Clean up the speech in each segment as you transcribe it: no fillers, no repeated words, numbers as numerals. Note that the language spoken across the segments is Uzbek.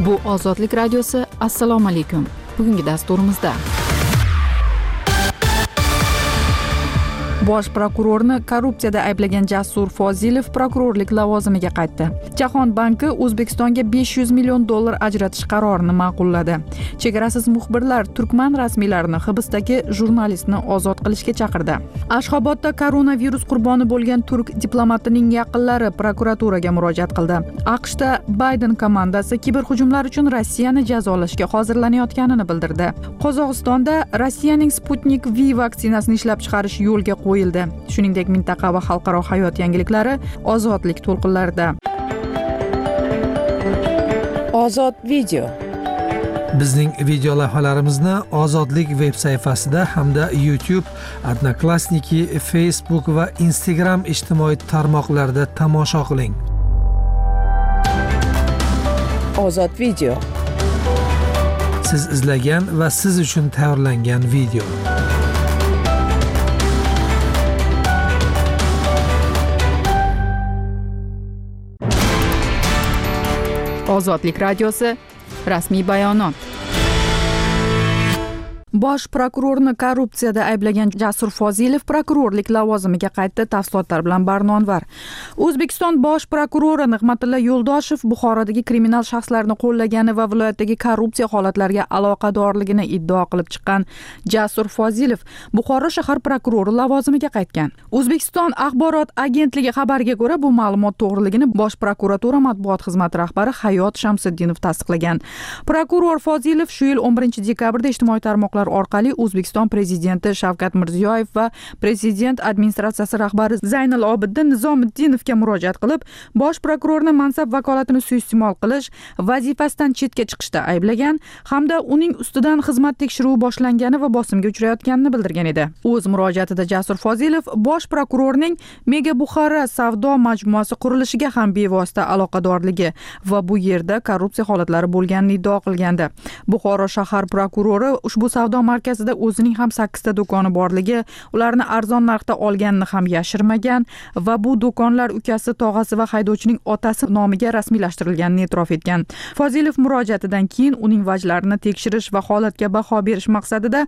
Bu Ozodlik radiosi. Assalomu alaykum. Bugungi dasturimizda Bosh prokurorni korrupsiyada ayblagan Jasur Fozilov prokurorlik lavozimiga qaytdi. Jahon banki O'zbekistonga $500 million ajratish qarorini ma'qulladi. Chegarasiz muxbirlar turkman rasmiylarini hibsdagi jurnalistni ozod qilishga chaqirdi. Ashxobodda koronavirus qurboni bo'lgan turk diplomatining yaqinlari prokuraturaga murojaat qildi. AQShda Bayden komandasi kiberhujumlar uchun Rossiyani jazolashga hozirlanayotganini bildirdi. Qozog'istonda Rossiyaning Sputnik V vaksinasini ishlab chiqarish yo'lga qo'yildi. Shuningdek, mintaqa va xalqaro hayot yangiliklari ozodlik to'lqinlarida. Ozod video. Bizning video lavhalarimizni Ozodlik veb sayfasida hamda YouTube, Odnoklassniki, Facebook va Instagram ijtimoiy tarmoqlarida tomosha qiling. Ozod video. Siz izlagan va siz uchun tayyorlangan video. Ozodlik radiosi rasmiy bayonot. Bosh prokurorni korrupsiyada ayblagan Jasur Fozilov prokurorlik lavozimiga qaytdi. Tafsilotlar bilan Barnonvar. O'zbekiston bosh prokurori Nig'matilla Yo'ldoshev Buxorodagi kriminal shaxslarni qo'llagani va viloyatdagi korrupsiya holatlariga aloqadorligini iddao qilib chiqqan Jasur Fozilov Buxoro shahar prokurori lavozimiga qaytgan. O'zbekiston axborot agentligi xabariga ko'ra, bu ma'lumot to'g'riligini Bosh prokuratura matbuot xizmati rahbari Hayot Shamsiddinov tasdiqlagan. Prokuror Fozilov shu yil 11 dekabrda ijtimoiy tarmoqlar orqali O'zbekiston prezidenti Shavkat Mirziyoyev va prezident administratsiyasi rahbari Zaynal Obiddin Nizomiddinovga murojaat qilib, bosh prokurorni mansab vakolatini suiiste'mol qilish, vazifasidan chetga chiqishda ayblagan hamda uning ustidan xizmat tekshiruvi boshlangani va bosimga uchrayotganini bildirgan edi. O'z murojaatida Jasur Fozilov bosh prokurorning Mega Buxara savdo majmuasi qurilishiga ham bevosita aloqadorligi va bu yerda korrupsiya holatlari bo'lganini iddao qilgandi. Buxoro shahar prokurori ushbu savdo markazida o'zining ham 8 ta do'koni borligi, ularni arzon narxda olganini ham yashirmagan va bu do'konlar ukasi, tog'asi va haydovchining otasi nomiga rasmiylashtirilganini e'tirof etgan. Fozilov murojaatidan keyin uning vajlarini tekshirish va holatga baho berish maqsadida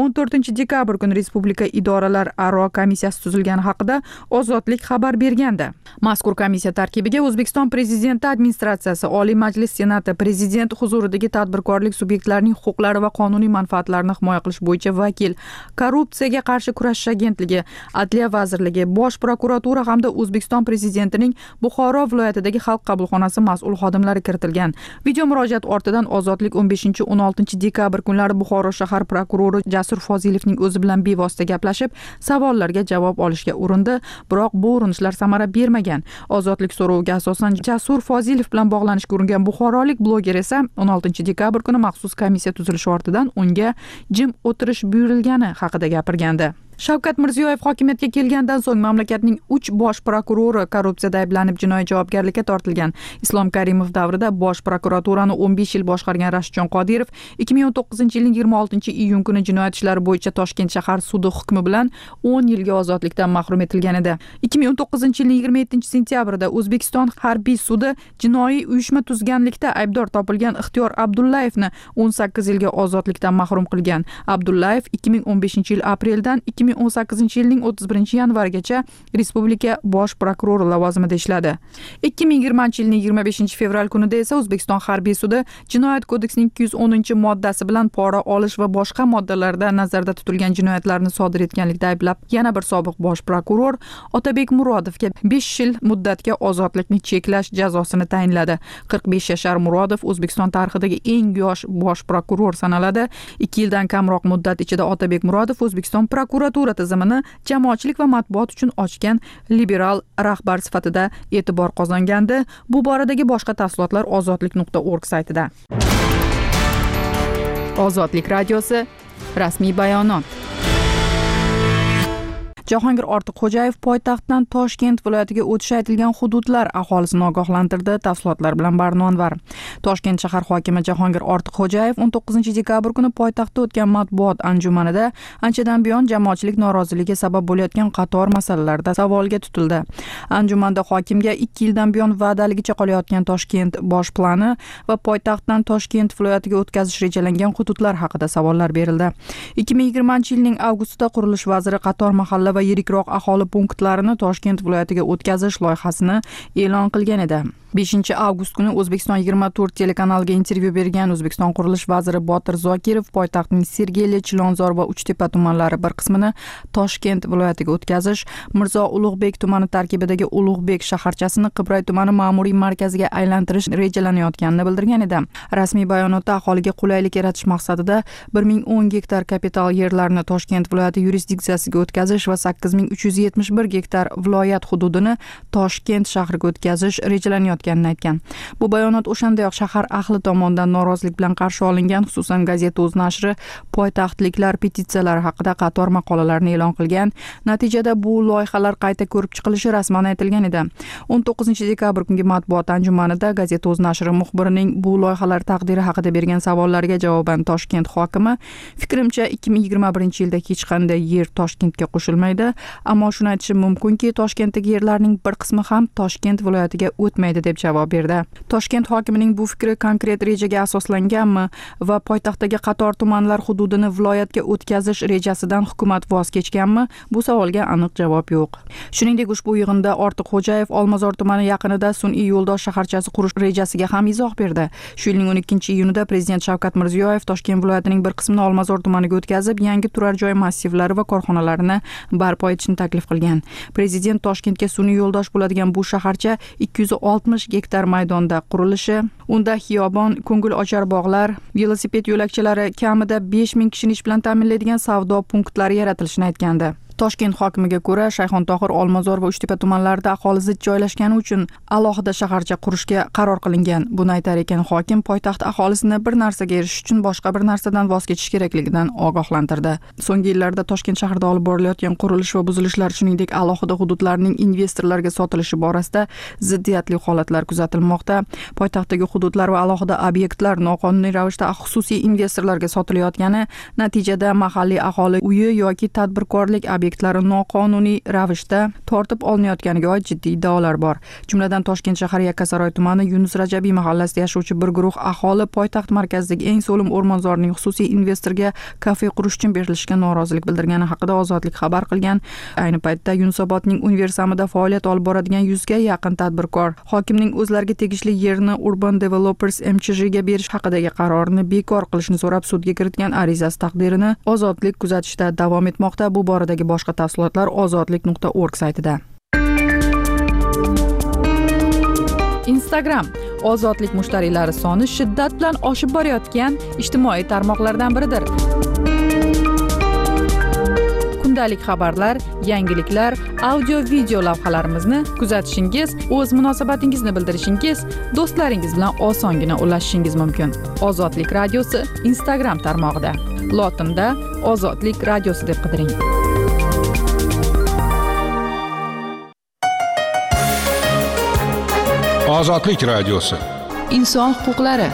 14 dekabr kuni Respublika idoralararo komissiyasi tuzilgani haqida Ozodlik xabar bergandi. Mazkur komissiya tarkibiga O'zbekiston prezidenti administratsiyasi, Oliy Majlis Senati, prezident huzuridagi tadbirkorlik subyektlarining huquqlari va qonuniy manfaatlarini himoya qilish bo'yicha vakil, korrupsiyaga qarshi kurashish agentligi, Adliya vazirligi, Bosh prokuratura hamda O'zbekiston prezidentining Buxoro viloyatidagi xalq qabulxonasi mas'ul xodimlari kiritilgan. Video murojaat ortidan Ozodlik 15-16 dekabr kunlari Buxoro shahar prokurori Jasur Fozilovning o'zi bilan bevosita gaplashib, savollarga javob olishga urindi, biroq bu urinishlar samara bermagan. Ozodlik so'roviga asosan Jasur Fozilov bilan bog'lanishga uringan buxorolik bloger esa 16 dekabr kuni maxsus komissiya tuzilishi ortidan unga jim o'tirish buyurilgani haqida gapirgandi. Shavkat Mirziyoyev hokimiyatga kelgandan so'ng mamlakatning 3 bosh prokurori korrupsiyada ayblanib jinoiy javobgarlikka tortilgan. Islom Karimov davrida bosh prokuraturani 15 yil boshqargan Rashidjon Qodirov 2019-yilning 26-iyun kuni jinoyat ishlari bo'yicha Toshkent shahar sudi hukmi bilan 10 yilga ozodlikdan mahrum etilgan edi. 2019-yilning 27-sentyabrida O'zbekiston harbiy sudi jinoiy uyushma tuzganlikda aybdor topilgan Ixtiyor Abdullayevni 18 yilga ozodlikdan mahrum qilgan. Abdullayev 2015-yil apreldan 2018-yilning 31-yanvarigacha Respublika bosh prokurori lavozimida ishladi. 2020-yilning 25-fevral kunida esa O'zbekiston harbiy sudi Jinoyat kodeksining 210-moddasi bilan pora olish va boshqa moddalarda nazarda tutilgan jinoyatlarni sodir etganlikda ayblab, yana bir sobiq bosh prokuror Otabek Murodovga 5 yil muddatga ozodlikni cheklash jazosini tayinladi. 45 yashar Murodov O'zbekiston tarixidagi eng yosh bosh prokuror sanaladi. 2 yildan kamroq muddat ichida Otabek Murodov O'zbekiston prokuratura tizimini jamoatchilik va matbuot uchun ochgan liberal rahbar sifatida e'tibor qozongandi. Bu boradagi boshqa tafsilotlar ozodlik.org saytida. Ozodlik radiosi rasmiy bayonot. Jahongir Ortiqxo'jayev poytaxtdan Toshkent viloyatiga o'tishi aytilgan hududlar aholisini ogohlantirdi. Tafsilotlar bilan Barnonvar. Toshkent shahar hokimi Jahongir Ortiqxo'jayev 19 dekabr kuni poytaxtda o'tgan matbuot anjumanida anchadan buyon jamoatchilik noroziligiga sabab bo'layotgan qator masalalarda savolga tutildi. Anjumanda hokimga 2 yildan buyon va'daligicha qolayotgan Toshkent bosh plani va poytaxtdan Toshkent viloyatiga o'tkazish rejalangan hududlar haqida savollar berildi. 2020-yilning avgustida qurilish vaziri qator mahalla va yirikroq aholi punktlarini Toshkent viloyatiga o'tkazish loyihasini e'lon qilgan edi. 5-avgust kuni O'zbekiston 24 telekanaliga intervyu bergan O'zbekiston qurilish vaziri Botir Zokirov poytaxtning Sergeli, Chilonzor va Uchtepa tumanlari bir qismini Toshkent viloyatiga o'tkazish, Mirzo Ulug'bek tumani tarkibidagi Ulug'bek shaharchasini Qibray tumani ma'muriy markaziga aylantirish rejalanayotganini bildirgan edi. Rasmiy bayonotda aholiga qulaylik yaratish maqsadida 1010 gektar kapital yerlarni Toshkent viloyati yurisdiksiyasiga o'tkazish va 8371 gektar viloyat hududini Toshkent shahriga o'tkazish rejalanayotganini aytgan. Bu bayonot o'shandayoq shahar ahli tomonidan norozilik bilan qarshi olingan, xususan gazeta o'z nashri poytaxtliklar petitsiyalari haqida qator maqolalarni e'lon qilgan. Natijada bu loyihalar qayta ko'rib chiqilishi rasman aytilgan edi. 19 dekabr kungi matbuot anjumanida gazeta o'z nashri muxbirining bu loyihalar taqdiri haqida bergan savollariga javoban Toshkent hokimi, fikrimcha 2021-yilda hech qanday yer Toshkentga qo'shilmaydi, ammo shuni aytishim mumkinki, Toshkentdagi yerlarning bir qismi ham Toshkent viloyatiga o'tmaydi deb javob berdi. Toshkent hokimining bu fikri konkret rejaga asoslanganmi va poytaxtdagi qator tumanlar hududini viloyatga o'tkazish rejasidan hukumat voz kechganmi? Bu savolga aniq javob yo'q. Shuningdek, ushbu yig'inda Ortiqxo'jayev Olmazor tumani yaqinida sun'iy yo'ldosh shaharchasi qurish rejasiga ham izoh berdi. Shu yilning 12-iyunida prezident Shavkat Mirziyoyev Toshkent viloyatining bir qismini Olmazor tumaniga o'tkazib, yangi turar joy massivlari va korxonalarini barpo etishni taklif qilgan. Prezident Toshkentga sun'iy yo'ldosh bo'ladigan bu shaharcha 260 gektar maydonda qurilishi, unda xiyobon, ko'ngil ochar bog'lar, velosiped yo'lakchalari, kamida 5000 kishini ish bilan ta'minlaydigan savdo punktlari yaratilishini aytgandi. Toshkent hokimiga ko'ra, Shayxontohur, Olmazor va Uchtepa tumanlarida aholi zich joylashgani uchun alohida shaharcha qurishga qaror qilingan. Buni aytar ekan hokim poytaxt aholisini bir narsaga erishish uchun boshqa bir narsadan voz kechish kerakligidan ogohlantirdi. So'nggi yillarda Toshkent shahrida olib borilayotgan qurilish va buzilishlar, shuningdek alohida hududlarning investorlarga sotilishi borasida ziddiyatli holatlar kuzatilmoqda. Poytaxtdagi hududlar va alohida obyektlar noqonuniy ravishda xususiy investorlarga sotilayotgani, natijada mahalliy aholi uyi yoki tadbirkorlik obyektlari noqonuniy ravishda tortib olinayotganiga oid jiddiy iddaolar bor. Jumladan Toshkent shahar Yakkasaroy tumani Yunus Rajabiy mahallasida yashovchi bir guruh aholi poytaxt markazidagi eng so'lim o'rmonzorning xususiy investorga kafe qurish uchun berilishiga norozilik bildirgani haqida Ozodlik xabar qilgan. Ayni paytda Yunusobodning Universamida faoliyat olib boradigan 100 ga yaqin tadbirkor hokimning o'zlariga tegishli yerni Urban Developers MCHga berish haqidagi qarorini bekor qilishni so'rab sudga kiritgan arizasi taqdirini Ozodlik kuzatishda davom etmoqda. Bu boradagi boshqa tafsilotlar ozodlik.org saytida. Instagram ozodlik mushtariylari soni shiddat bilan oshib borayotgan ijtimoiy tarmoqlardan biridir. Kundalik xabarlar, yangiliklar, audio-video lavhalarimizni kuzatishingiz, o'z munosabatingizni bildirishingiz, do'stlaringiz bilan osongina ulashishingiz mumkin. Ozodlik radiosi Instagram tarmog'ida. Lotinda Ozodlik radiosi deb qidiring. Ozodlik radiosi. Inson huquqlari.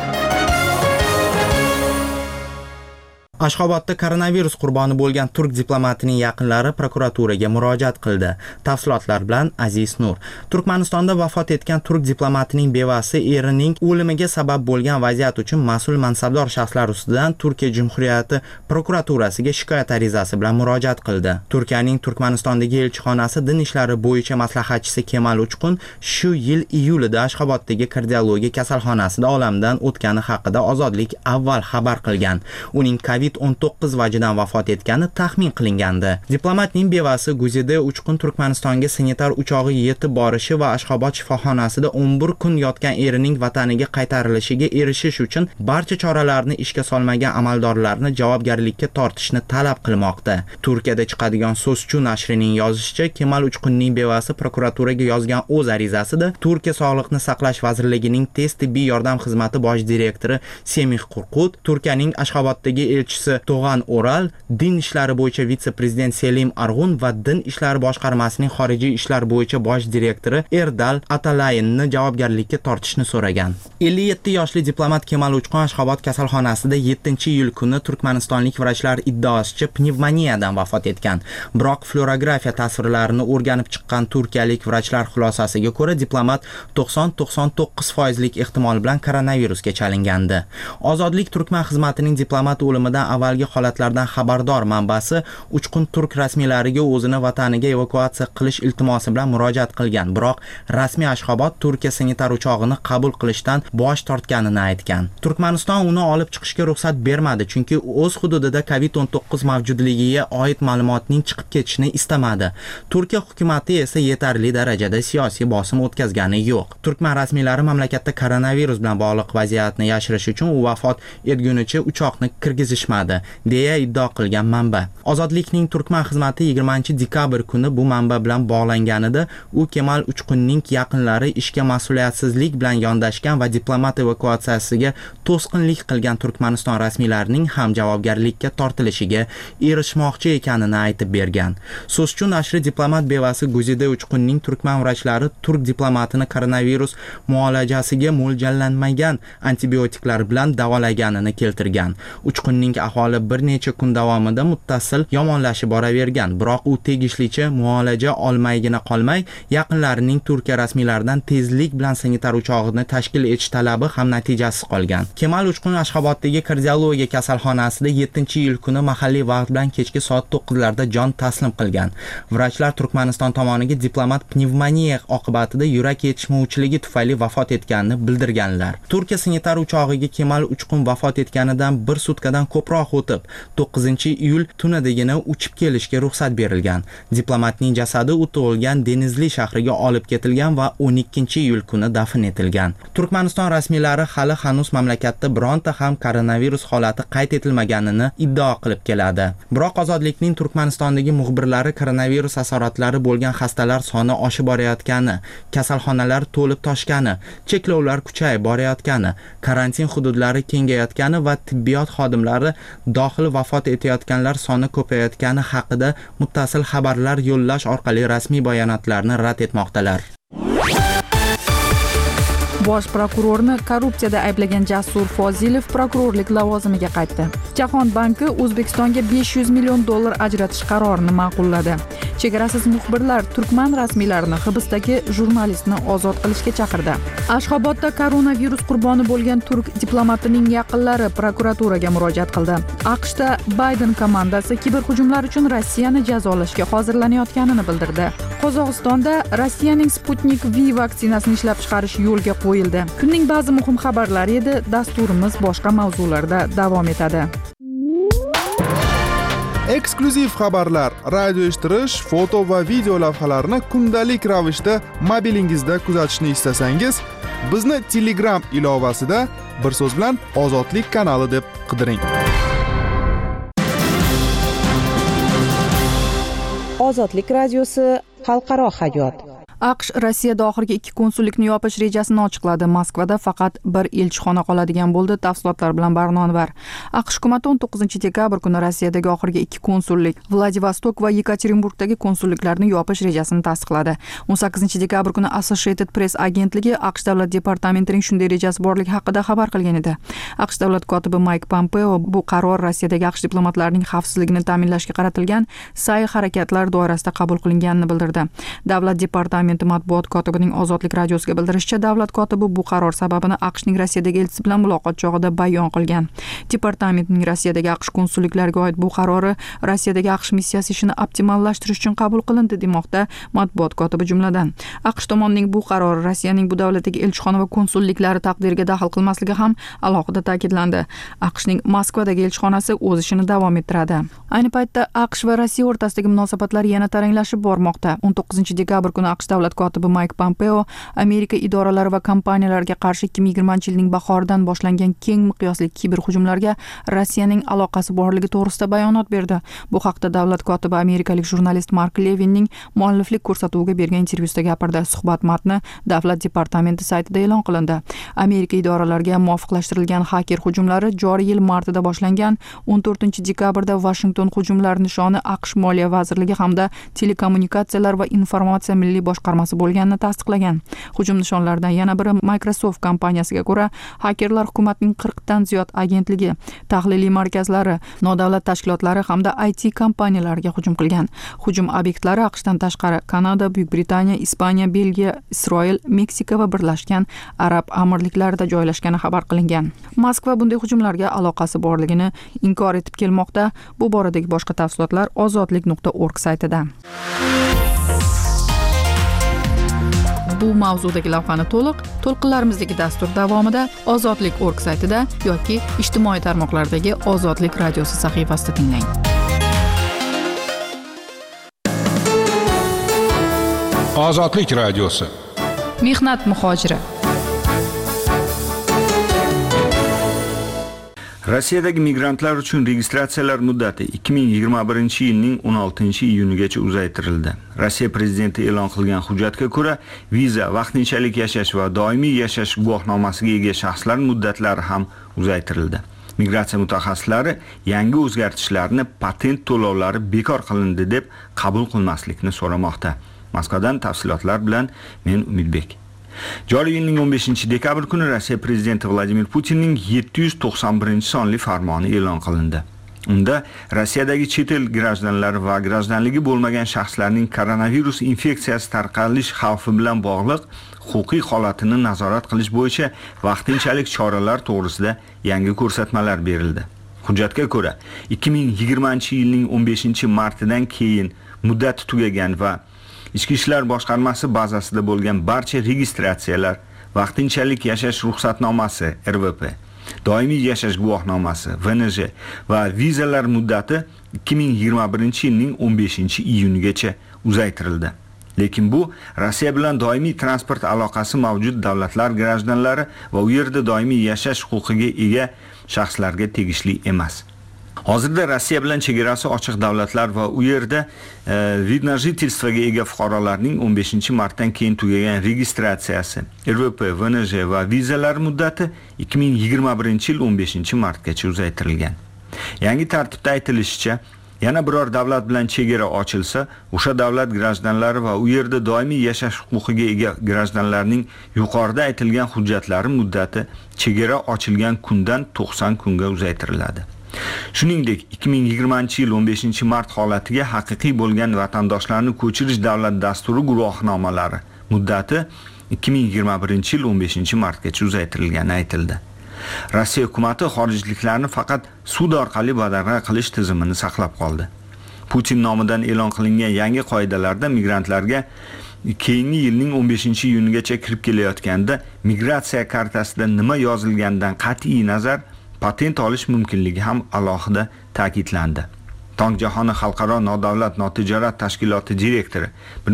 Ashxobodda koronavirus qurboni bo'lgan turk diplomatining yaqinlari prokuraturaga murojaat qildi. Tafsilotlar bilan Aziz Nur. Turkmanistonda vafot etgan turk diplomatining bevasi erining o'limiga sabab bo'lgan vaziyat uchun mas'ul mansabdor shaxslar ustidan Turkiya Jumhuriyati prokuraturasiga shikoyat arizasi bilan murojaat qildi. Turkiyaning Turkmanistondagi elchixonasi din ishlari bo'yicha maslahatchisi Kemal Uchqun shu yil iyulida Ashxoboddagi kardiologiya kasalxonasida olamdan o'tgani haqida Ozodlik avval xabar qilgan. Uning COVID-19 vajidan vafot etgani taxmin qilingandi. Diplomatning bevasi Guzida Uchqun Turkmanistonga sanitar uchog'i yetib borishi va Ashxobod shifoxonasida 11 kun yotgan erining vataniga qaytarilishiga erishish uchun barcha choralarni ishga solmagan amaldorlarni javobgarlikka tortishni talab qilmoqda. Turkiyada chiqadigan So'zchi nashrining yozishicha, Kemal Uchqunning bevasi prokuraturaga yozgan o'z arizasida Turkiya Sog'liqni saqlash vazirligining tez tibbiy yordam xizmati bosh direktori Semih Qurqut, Turkiyaning Ashxoboddagi elchisi boshchisi To'g'an O'ral, din ishlari bo'yicha vitse-prezident Selim Arg'un va din ishlari boshqarmasining xorijiy ishlar bo'yicha bosh direktori Erdal Atalayinni javobgarlikka tortishni so'ragan. 57 yoshli diplomat Kemal Uchqun Ashxobod kasalxonasida 7-iyul kuni turkmanistonlik vrachlar iddaosicha pnevmoniyadan vafot etgan. Biroq fluorografiya tasvirlarini o'rganib chiqqan turkiyalik vrachlar xulosasiga ko'ra diplomat 90-99% ehtimol bilan koronavirusga chalingandi. Ozodlik Turkman xizmatining diplomat o'limidan avvalgi holatlardan xabardor manbasi Uchqun turk rasmiylariga o'zini vataniga evakuatsiya qilish iltimosi bilan murojaat qilgan. Biroq rasmiy Ashxobod Turkiya sanitar uchog'ini qabul qilishdan bosh tortganini aytgan. Turkmaniston uni olib chiqishga ruxsat bermadi, chunki o'z hududida COVID-19 mavjudligiga oid ma'lumotning chiqib ketishini istamadi. Turkiya hukumatı esa yetarli darajada siyosiy bosim o'tkazgani yo'q. Turkman rasmiylari mamlakatda koronavirus bilan bog'liq vaziyatni yashirish uchun u vafot etgunicha uchoqni kirgizishmadi, deya iddao qilgan manba. Ozodlikning Turkman xizmati 20-dekabr kuni bu manba bilan bog'langanida u Kemal Uchqunning yaqinlari ishga mas'uliyatsizlik bilan yondashgan va diplomat evakuatsiyasiga to'sqinlik qilgan Turkmaniston rasmiylarining ham javobgarlikka tortilishiga erishmoqchi ekanini aytib bergan. So'zchi nashri diplomat bevasi Guzida Uchqunning turkman vrachlari turk diplomatini koronavirus muolajasiga mo'ljallanmagan antibiotiklar bilan davolaganini keltirgan. Uchqunning ahvoli bir necha kun davomida muttasil yomonlashib boravergan, biroq u tegishlicha muolaja olmaygina qolmay, yaqinlarining Turkiya rasmiylaridan tezlik bilan sanitar uchog'ini tashkil etish talabi ham natijasiz qolgan. Kemal Uchqun Ashxoboddagi kardiologiya kasalxonasida 7-iyul kuni mahalliy vaqt bilan kechki soat 9larda jon taslim qilgan. Vrachlar Turkmaniston tomoniga diplomat pnevmoniya oqibatida yurak yetishmovchiligi tufayli vafot etganini bildirganlar. Turkiya sanitar uchog'iga Kemal Uchqun vafot etganidan bir sutkadan ko'proq o'tib, 9-iyul tunidagina uchib kelishga ruxsat berilgan. Diplomatning jasadi u tug'ilgan Denizli shahriga olib ketilgan va 12-iyul kuni dafn etilgan. Turkmaniston rasmiylari hali hanuz mamlakatda bironta ham koronavirus holati qayd etilmaganini iddao qilib keladi. Biroq Ozodlikning Turkmanistondagi muxbirlari koronavirus asoratlari bo'lgan xastalar soni oshib borayotgani, kasalxonalar to'lib toshgani, cheklovlar kuchayib borayotgani, karantin hududlari kengayotgani va tibbiyot xodimlari dohil vafot etayotganlar soni ko'payayotgani haqida muttasil xabarlar yo'llash orqali rasmiy bayonotlarni rad etmoqdalar. Bosh prokurorni korrupsiyada ayblagan Jasur Fozilov prokurorlik lavozimiga qaytdi. Jahon banki O'zbekistonga $500 million ajratish qarorini ma'qulladi. Chegarasiz muxbirlar turkman rasmiylarini hibsdagi jurnalistni ozod qilishga chaqirdi. Ashxobodda koronavirus qurboni bo'lgan turk diplomatining yaqinlari prokuraturaga murojaat qildi. AQShda Bayden komandasi kiberhujumlar uchun Rossiyani jazolashga hozirlanayotganini bildirdi. Qozog'istonda Rossiyaning Sputnik V vaksinasini ishlab chiqarish yo'lga qo'yildi. Kunning ba'zi muhim xabarlari edi. Dasturimiz boshqa mavzularda davom etadi. Eksklyuziv xabarlar, radio eshittirish, foto va video lavhalarni kundalik ravishda mobilingizda kuzatishni istasangiz, bizni Telegram ilovasida bir so'z bilan Ozodlik kanali deb qidiring. Ozodlik radiosi xalqaro hayot. AQSh Rossiyada oxirgi 2 konsullikni yopish rejasini ochiqladi. Moskvada faqat bir elchixona qoladigan bo'ldi. Tafsilotlar bilan Barnon var. AQSh hukumati 19-dekabr kuni Rossiyadagi oxirgi 2 konsullik Vladivostok va Yekaterinburgdagi konsulliklarni yopish rejasini tasdiqladi. 18-dekabr kuni Associated Press agentligi AQSh davlat departamentining shunday rejasi borligi haqida xabar qilgan edi. AQSh davlat kotibi Mike Pompeo bu qaror Rossiyadagi AQSh diplomatlarining xavfsizligini ta'minlashga qaratilgan sa'y harakatlar doirasida qabul qilinganini bildirdi. Davlat departamenti matbuot kotibining Ozodlik radiosiga bildirishicha, davlat kotibi bu qaror sababini AQShning Rossiyadagi elchisi bilan muloqot chog'ida bayon qilgan. Departamentning Rossiyadagi AQSh konsulliklariga oid bu qarori Rossiyadagi AQSh missiyasi ishini optimallashtirish uchun qabul qilindi demoqda matbuot kotibi jumladan. AQSh tomonining bu qarori Rossiyaning bu davlatdagi elchixona va konsulliklari taqdiriga daxl qilmasligi ham alohida ta'kidlandi. AQShning Moskvadagi elchixonasi o'z ishini davom ettiradi. Ayni paytda AQSh va Rossiya o'rtasidagi munosabatlar yana taranglashib bormoqda. 19-dekabr kuni AQSh davlat kotibi Mayk Pompeo Amerika idoralari va kompaniyalariga qarshi 2020-yilning bahoridan boshlangan keng miqyosli kiberhujumlarga Rossiyaning aloqasi borligi to'g'risida bayonot berdi. Bu haqda davlat kotibi amerikalik jurnalist Mark Levinning mualliflik ko'rsatuviga bergan intervyusida gapirdi. Suhbat matni davlat departamenti saytida e'lon qilindi. Amerika idoralariga muvofiqlashtirilgan haker hujumlari joriy yil martida boshlangan. 14-dekabrda Washington hujumlar nishoni AQSh Moliya vazirligi hamda telekommunikatsiyalar va informatsiya milliy boshqarmasi bo'lganini tasdiqlagan. Hujum nishonlaridan yana biri Microsoft kompaniyasiga ko'ra, hakerlar hukumatning 40 dan ziyod agentligi, tahliliy markazlari, nodavlat tashkilotlari hamda IT kompaniyalariga hujum qilgan. Hujum obyektlari AQShdan tashqari Kanada, Buyuk Britaniya, Ispaniya, Belgiya, Isroil, Meksika va Birlashgan Arab Amirliklarida joylashgani xabar qilingan. Moskva bunday hujumlarga aloqasi borligini inkor etib kelmoqda. Bu boradagi boshqa tafsilotlar ozodlik.org saytida. Bu mavzudagi lavhani to'lqinlarimizdagi dastur davomida ozodlik.org saytida yoki ijtimoiy tarmoqlardagi Ozodlik radiosi sahifasida tinglang. Ozodlik radiosi. Mehnat muhojiri. Rossiyadagi migrantlar uchun registratsiyalar muddati 2021-yilning 16-iyunigacha uzaytirildi. Rossiya prezidenti e'lon qilgan hujjatga ko'ra, viza, vaqtinchalik yashash va doimiy yashash guvohnomasiga ega shaxslar muddatlari ham uzaytirildi. Migratsiya mutaxassislari yangi o'zgartishlarni patent to'lovlari bekor qilindi deb qabul qilmaslikni so'ramoqda. Moskvadan tafsilotlar bilan men Umidbek. Joriy yilning 15-dekabr kuni Rossiya prezidenti Vladimir Putinning 791-sonli farmoni e'lon qilindi. Unda Rossiyadagi chet el grajdanlari va grajdanligi bo'lmagan shaxslarning koronavirus infeksiyasi tarqalish xavfi bilan bog'liq huquqiy holatini nazorat qilish bo'yicha vaqtinchalik choralar to'g'risida yangi ko'rsatmalar berildi. Hujjatga ko'ra, 2020-yilning 15-martidan keyin muddati tugagan va Ichki ishlar boshqarmasi bazasida bo'lgan barcha registratsiyalar, vaqtinchalik yashash ruxsatnomasi (RVP), doimiy yashash guvohnomasi (VNJ) va vizalar muddati 2021-yilning 15-iyunigacha uzaytirildi. Lekin bu Rossiya bilan doimiy transport aloqasi mavjud davlatlar grajdanlari va u yerda doimiy yashash huquqiga ega shaxslarga tegishli emas. Hozirda Rossiya bilan chegarasi ochiq davlatlar va u yerda vid na jительствоga ega fuqarolarning 15-martdan keyin tugagan registratsiyasi, RVP, VNJ va vizalar muddati 2021-yil 15-martgacha uzaytirilgan. Yangi tartibda aytilishicha, yana biror davlat bilan chegara ochilsa, o'sha davlat grajdanlari va u yerda doimiy yashash huquqiga ega grajdanlarning yuqorida aytilgan hujjatlari muddati chegara ochilgan kundan 90 kunga uzaytiriladi. Shuningdek, 2020-yil 15-mart holatiga haqiqiy bo'lgan vatandoshlarni ko'chirish davlat dasturi guvohnomalari muddati 2021-yil 15-martgacha uzaytirilgani aytildi. Rossiya hukumatı xorijliklarni faqat sud orqali badarg'a qilish tizimini saqlab qoldi. Putin nomidan e'lon qilingan yangi qoidalarda migrantlarga keyingi yilning 15-iyunigacha kirib kelayotganda migratsiya kartasida nima yozilganidan qat'iy nazar patent olish mumkinligi ham alohida ta'kidlandi. Tong jahoni xalqaro nodavlat notijorat tashkiloti direktori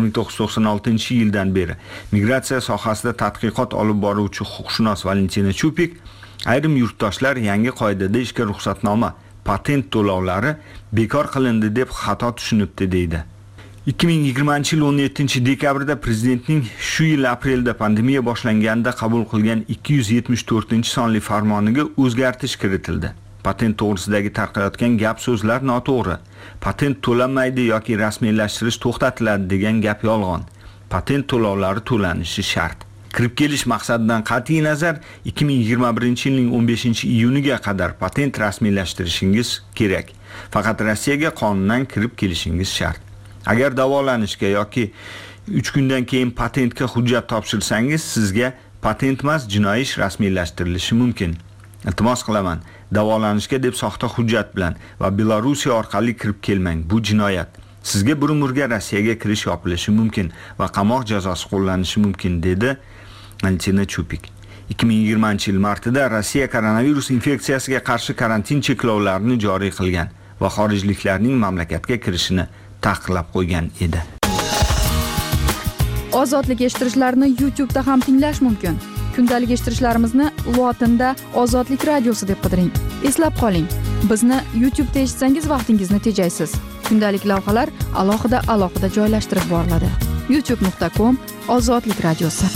1996-yildan beri migratsiya sohasida tadqiqot olib boruvchi huquqshunos Valentina Chupik ayrim yurtdoshlar yangi qoidada ishga ruxsatnoma, patent to'lovlari bekor qilindi deb xato tushunibdi deydi. 2020-yil 17-dekabrda prezidentning shu yil aprelda pandemiya boshlanganda qabul qilgan 274-sonli farmoniga o'zgartirish kiritildi. Patent to'g'risidagi tarqayotgan gap so'zlar noto'g'ri. Patent to'lanmaydi yoki rasmiylashtirish to'xtatiladi degan gap yolg'on. Patent to'lovlari to'lanishi shart. Kirib kelish maqsadidan qat'iy nazar 2021-yilning 15-iyuniga qadar patent rasmiylashtirishingiz kerak. Faqat Rossiyaga qonundan kirib kelishingiz shart. Agar davolanishga yoki 3 kundan keyin patentga hujjat topshirsangiz, sizga patent emas, jinoiy ish rasmiylashtirilishi mumkin. Iltimos qilaman, davolanishga deb soxta hujjat bilan va Belorusiya orqali kirib kelmang. Bu jinoyat. Sizga bir umrga Rossiyaga kirish yopilishi mumkin va qamoq jazosi qo'llanishi mumkin, dedi Valentina Chupik. 2020-yil martida Rossiya koronavirus infeksiyasiga qarshi karantin cheklovlarini joriy qilgan va xorijliklarning mamlakatga kirishini taqiqlab qo'ygan edi. Ozodlik eshittirishlarini YouTube'da ham tinglash mumkin. Kundalik eshittirishlarimizni lotinda Ozodlik radiosi deb qidiring. Eslab qoling, bizni YouTube'da eshitsangiz vaqtingizni tejaysiz. Kundalik lavhalar alohida joylashtirib boriladi. youtube.com/ozodlik radiosi.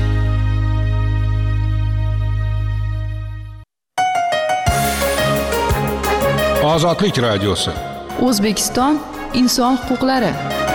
Ozodlik radiosi. O'zbekiston inson huquqlari.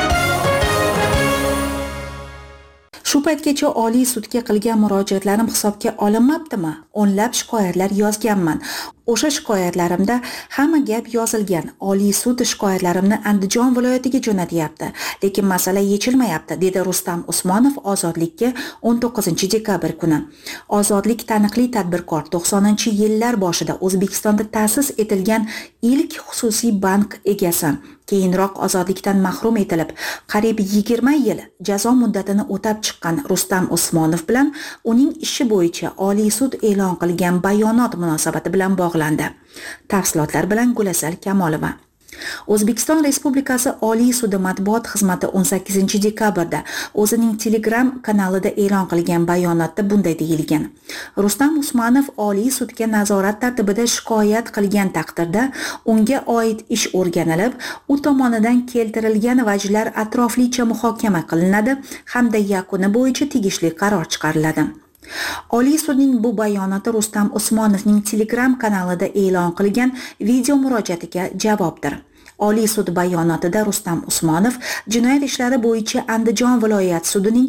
Shu paytgacha Oliy sudga qilgan murojaatlarim hisobga olinmabdimi? O'nlab shikoyatlar yozganman. O'sha shikoyatlarimda hamma gap yozilgan. Oliy sud shikoyatlarimni Andijon viloyatiga jo'natyapti, lekin masala yechilmayapti, dedi Rustam Usmonov Ozodlikka 19-dekabr kuni. Ozodlik taniqli tadbirkor, 90-yillar boshida O'zbekistonda ta'sis etilgan ilk xususiy bank egasi. Keyinroq ozodlikdan mahrum etilib, qariyb 20 yil jazo muddatini o'tab chiqqan Rustam Usmonov bilan uning ishi bo'yicha Oliy sud e'lon qilgan bayonot munosabati bilan bog'landi. Tafsilotlar bilan Gulasal Kamolova. O'zbekiston Respublikasi Oliy sudi matbuot xizmati 18-dekabrda o'zining Telegram kanalida e'lon qilgan bayonotda bunday deyilgan: Rustam Usmonov Oliy sudga nazorat tartibida shikoyat qilgan taqdirda unga oid ish o'rganilib, u tomonidan keltirilgan vajlar atroflicha muhokama qilinadi hamda yakuni bo'yicha tegishli qaror chiqariladi. Oliy sudning bu bayonoti Rustam Usmonovning Telegram kanalida e'lon qilgan video murojaatiga javobdir. Oliy sud bayonotida Rustam Usmonov jinoyat ishlari bo'yicha Andijon viloyat sudining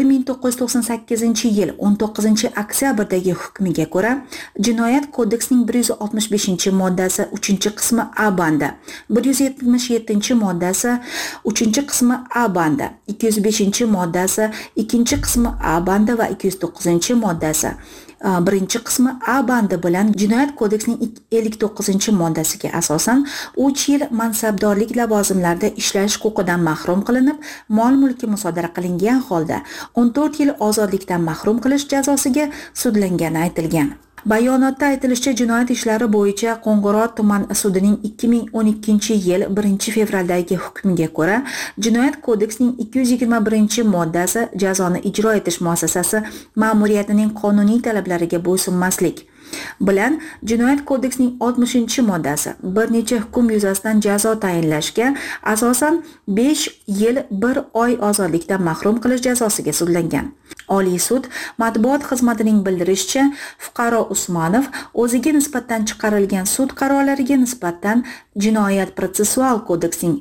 1998-yil 19-oktyabrdagi hukmiga ko'ra Jinoyat kodeksining 165-moddasi 3-qismi A bandi, 177-moddasi 3-qismi A bandi, 205-moddasi 2-qismi A bandi va 209-moddasi 1-qismi A bandi bilan Jinoyat kodeksining 59-moddasiga asosan 3 yil mansabdorlik lavozimlarida ishlash huquqidan mahrum qilinib, mol-mulki musodara qilingan holda 14 yil ozodlikdan mahrum qilish jazosiga sudlangani aytilgan. Bayonotda aytilishicha, jinoyat ishlari bo'yicha Qo'ng'irot tuman sudining 2012-yil 1-fevraldagi hukmiga ko'ra Jinoyat kodeksining 221-moddasi jazoni ijro etish muassasasi ma'muriyatining qonuniy talablariga bo'ysunmaslik bilan Jinoyat kodeksining 60-moddasi bir necha hukm yuzasidan jazo tayinlashga asosan 5 yil 1 oy ozodlikdan mahrum qilish jazosiga sudlangan. Oliy sud matbuot xizmatining bildirishicha, fuqaro Usmonov o'ziga nisbatan chiqarilgan sud qarorlariga nisbatan Jinoyat protsessual kodeksining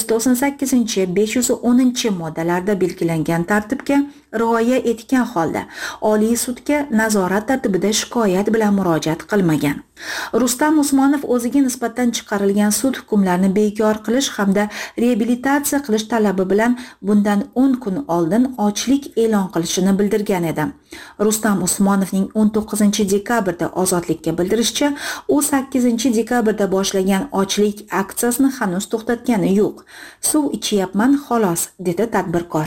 498-510-moddalarida belgilangan tartibga rioya etgan holda Oliy sudga nazorat tartibida shikoyat bilan murojaat qilmagan. Rustam Usmonov o'ziga nisbatan chiqarilgan sud hukmlarini bekor qilish hamda reabilitatsiya qilish talabi bilan bundan 10 kun oldin ochlik e'lon qilishini bildirgan edi. Rustam Usmonovning 19-dekabrda Ozodlikka bildirishicha, u 8-dekabrda boshlagan ochlik aksiyasini hanuz to'xtatgani yo'q. Suv ichyapman xolos, dedi tadbirkor.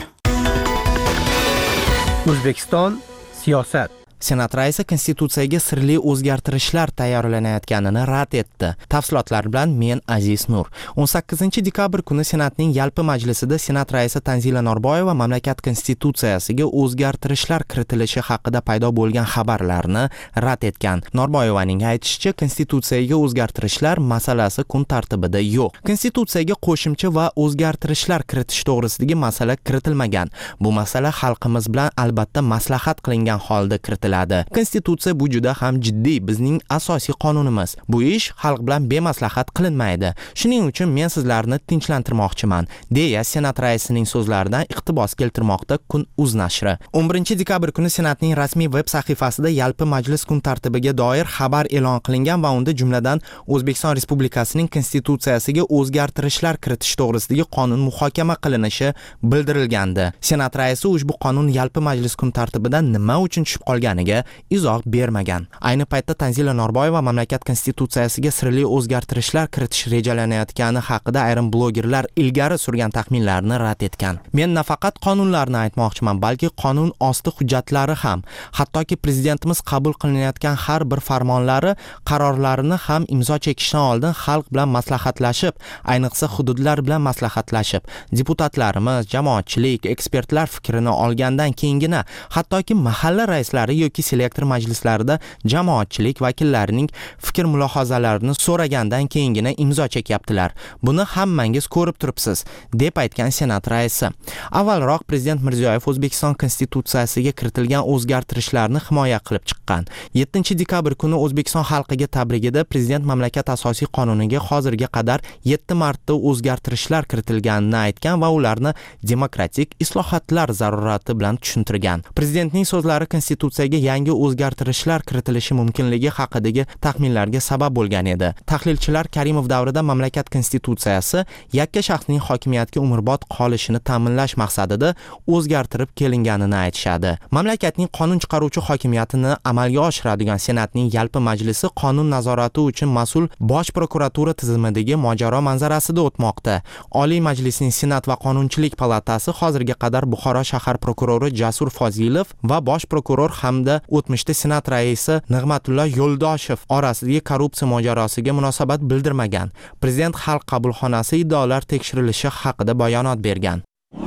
O'zbekiston siyosat. Senat raisi konstitutsiyaga sirli o'zgartirishlar tayyorlanayotganini rad etdi. Tafsilotlar bilan men Aziz Nur. 18-dekabr kuni Senatning yalpi majlisida Senat raisi Tanzila Norboyeva mamlakat konstitutsiyasiga o'zgartirishlar kiritilishi haqida paydo bo'lgan xabarlarni rad etgan. Norboyevaning aytishicha, konstitutsiyaga o'zgartirishlar masalasi kun tartibida yo'q. Konstitutsiyaga qo'shimcha va o'zgartirishlar kiritish to'g'risidagi masala kiritilmagan. Bu masala xalqimiz bilan albatta maslahat qilingan holda kiritiladi. Konstitutsiya bu juda ham jiddiy bizning asosiy qonunimiz. Bu ish xalq bilan bemaslahat qilinmaydi. Shuning uchun men sizlarni tinchlantirmoqchiman, deya Senat raisining so'zlaridan iqtibos keltirmoqda Kun.uz nashri. 11-dekabr kuni Senatning rasmiy veb sahifasida yalpi majlis kun tartibiga doir xabar e'lon qilingan va unda jumladan O'zbekiston Respublikasining konstitutsiyasiga o'zgartirishlar kiritish to'g'risidagi qonun muhokama qilinishi bildirilgandi. Senat raisi ushbu qonun yalpi majlis kun tartibidan nima uchun tushib qolgan qilinganiga izoh bermagan. Ayni paytda Tanzila Norboyeva mamlakat konstitutsiyasiga sirli o'zgartirishlar kiritish rejalanayotgani haqida ayrim blogerlar ilgari surgan taxminlarni rad etgan. Men nafaqat qonunlarni aytmoqchiman, balki qonun osti hujjatlari ham, hattoki prezidentimiz qabul qilinayotgan har bir farmonlari, qarorlarini ham imzo chekishdan oldin xalq bilan maslahatlashib, ayniqsa hududlar bilan maslahatlashib, deputatlarimiz, jamoatchilik, ekspertlar fikrini olgandan keyingina, hattoki mahalla raislari yoki selektor majlislarida jamoatchilik vakillarining fikr mulohazalarini so'ragandan keyingina imzo chekyaptilar. Buni hammangiz ko'rib turibsiz, deb aytgan Senat raisi. Avvalroq prezident Mirziyoyev O'zbekiston konstitutsiyasiga kiritilgan o'zgartirishlarni himoya qilib chiqqan. 7-dekabr kuni O'zbekiston xalqiga tabrigida prezident mamlakat asosiy qonuniga hozirga qadar 7 marta o'zgartirishlar kiritilganini aytgan va ularni demokratik islohotlar zarurati bilan tushuntirgan. Prezidentning so'zlari konstitutsiyaga yangi o'zgartirishlar kiritilishi mumkinligi haqidagi taxminlarga sabab bo'lgan edi. Tahlilchilar Karimov davrida mamlakat konstitutsiyasi yakka shaxsning hokimiyatga umrbod qolishini ta'minlash maqsadida o'zgartirib kelinganini aytishadi. Mamlakatning qonun chiqaruvchi hokimiyatini amalga oshiradigan Senatning yalpi majlisi qonun nazorati uchun mas'ul Bosh prokuratura tizimidagi mojaro manzarasida o'tmoqda. Oliy Majlisning Senat va Qonunchilik palatasi hozirga qadar Buxoro shahar prokurori Jasur Fozilov va bosh prokuror hamda o'tmishda Senat raisi Nig'matullo Yo'ldoshev orasidagi korrupsiya mojarosiga munosabat bildirmagan. Prezident xalq qabulxonasi iddaolar tekshirilishi haqida bayonot bergan.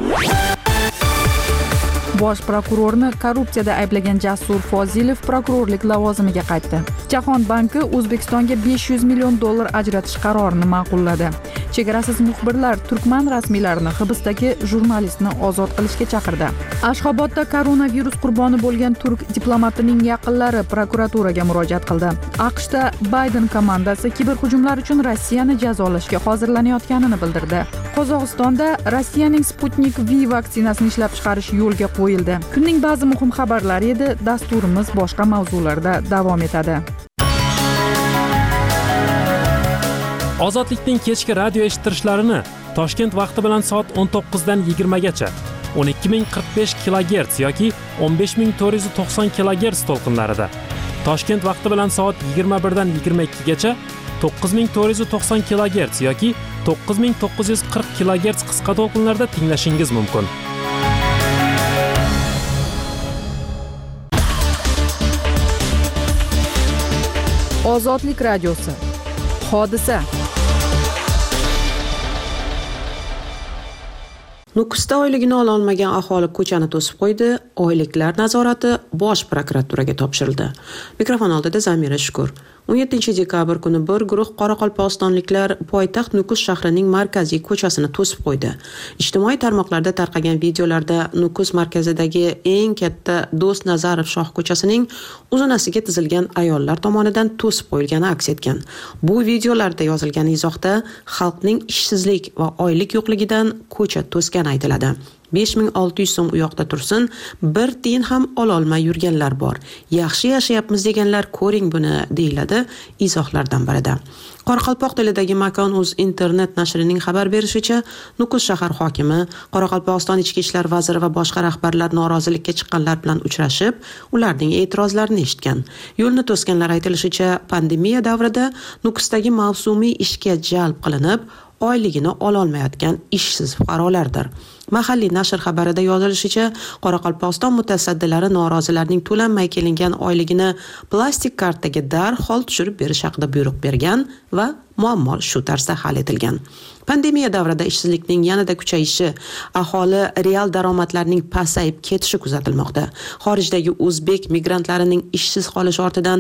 Bosh prokurorni korrupsiyada ayblagan Jasur Fozilov prokurorlik lavozimiga qaytdi. Jahon banki O'zbekistonga 500 million dollar ajratish qarorini ma'qulladi. Chegarasiz muxbirlar turkman rasmiylarini hibsdagi jurnalistni ozod qilishga chaqirdi. Ashxobodda koronavirus qurboni bo'lgan turk diplomatining yaqinlari prokuraturaga murojaat qildi. AQShda Bayden komandasi kiberhujumlar uchun Rossiyani jazolashga hozirlanayotganini bildirdi. Qozog'istonda Rossiyaning Sputnik V vaksinasini ishlab chiqarish yo'lga qo'yildi. Kunning ba'zi muhim xabarlari edi. Dasturimiz boshqa mavzularda davom etadi. Ozodlikning kechki radio eshittirishlarini Toshkent vaqti bilan soat 19 dan 20 gacha 12045 kHz yoki 15490 kHz to'lqinlarida, Toshkent vaqti bilan soat 21 dan 22 gacha 9490 kHz yoki 9940 kHz qisqa to'lqinlarda tinglashingiz mumkin. Ozodlik radiosi. Hodisa. Nukusda oyligini ola olmagan aholi ko'chani to'sib qo'ydi. Oyliklar nazorati Bosh prokuraturaga topshirildi. Mikrofon oldida Zamira Shukur. 17-dekabr kuni bir guruh qoraqalpog'istonliklar poytaxt Nukus shahrining markaziy ko'chasini to'sib qo'ydi. Ijtimoiy tarmoqlarda tarqagan videolarda Nukus markazidagi eng katta Do'st Nazarov shoh ko'chasining uzunasiga tizilgan ayollar tomonidan to'sib qo'yilgani aks etgan. Bu videolarda yozilgan izohda xalqning ishsizlik va oylik yo'qligidan ko'cha to'sgani aytiladi. 5600 so'm u yoqda tursin, bir tiyin ham ololmay yurganlar bor. Yaxshi yashayapmiz deganlar ko'ring buni, deyiladi izohlardan birida. Qoraqalpoq tilidagi Makon.uz internet nashrining xabar berishicha, Nukus shahar hokimi, Qoraqalpog'iston ichki ishlar vaziri va boshqa rahbarlar norozilikka chiqqanlar bilan uchrashib, ularning e'tirozlarini eshitgan. Yo'lni to'sganlar aytilishicha, pandemiya davrida Nukusdagi mavsumiy ishga jalb qilinib, oyligini ololmayotgan ishsiz fuqarolardir. Mahalliy nashr xabarida yozilishicha, Qoraqalpog'iston mutasaddilari norozilarning to'lanmay kelingan oyligini plastik kartaga darhol tushirib berish haqida buyruq bergan va muammo shu tarzda hal etilgan. Pandemiya davrida ishsizlikning yanada kuchayishi, aholi real daromadlarning pasayib ketishi kuzatilmoqda. Xorijdagi o'zbek migrantlarining ishsiz qolishi ortidan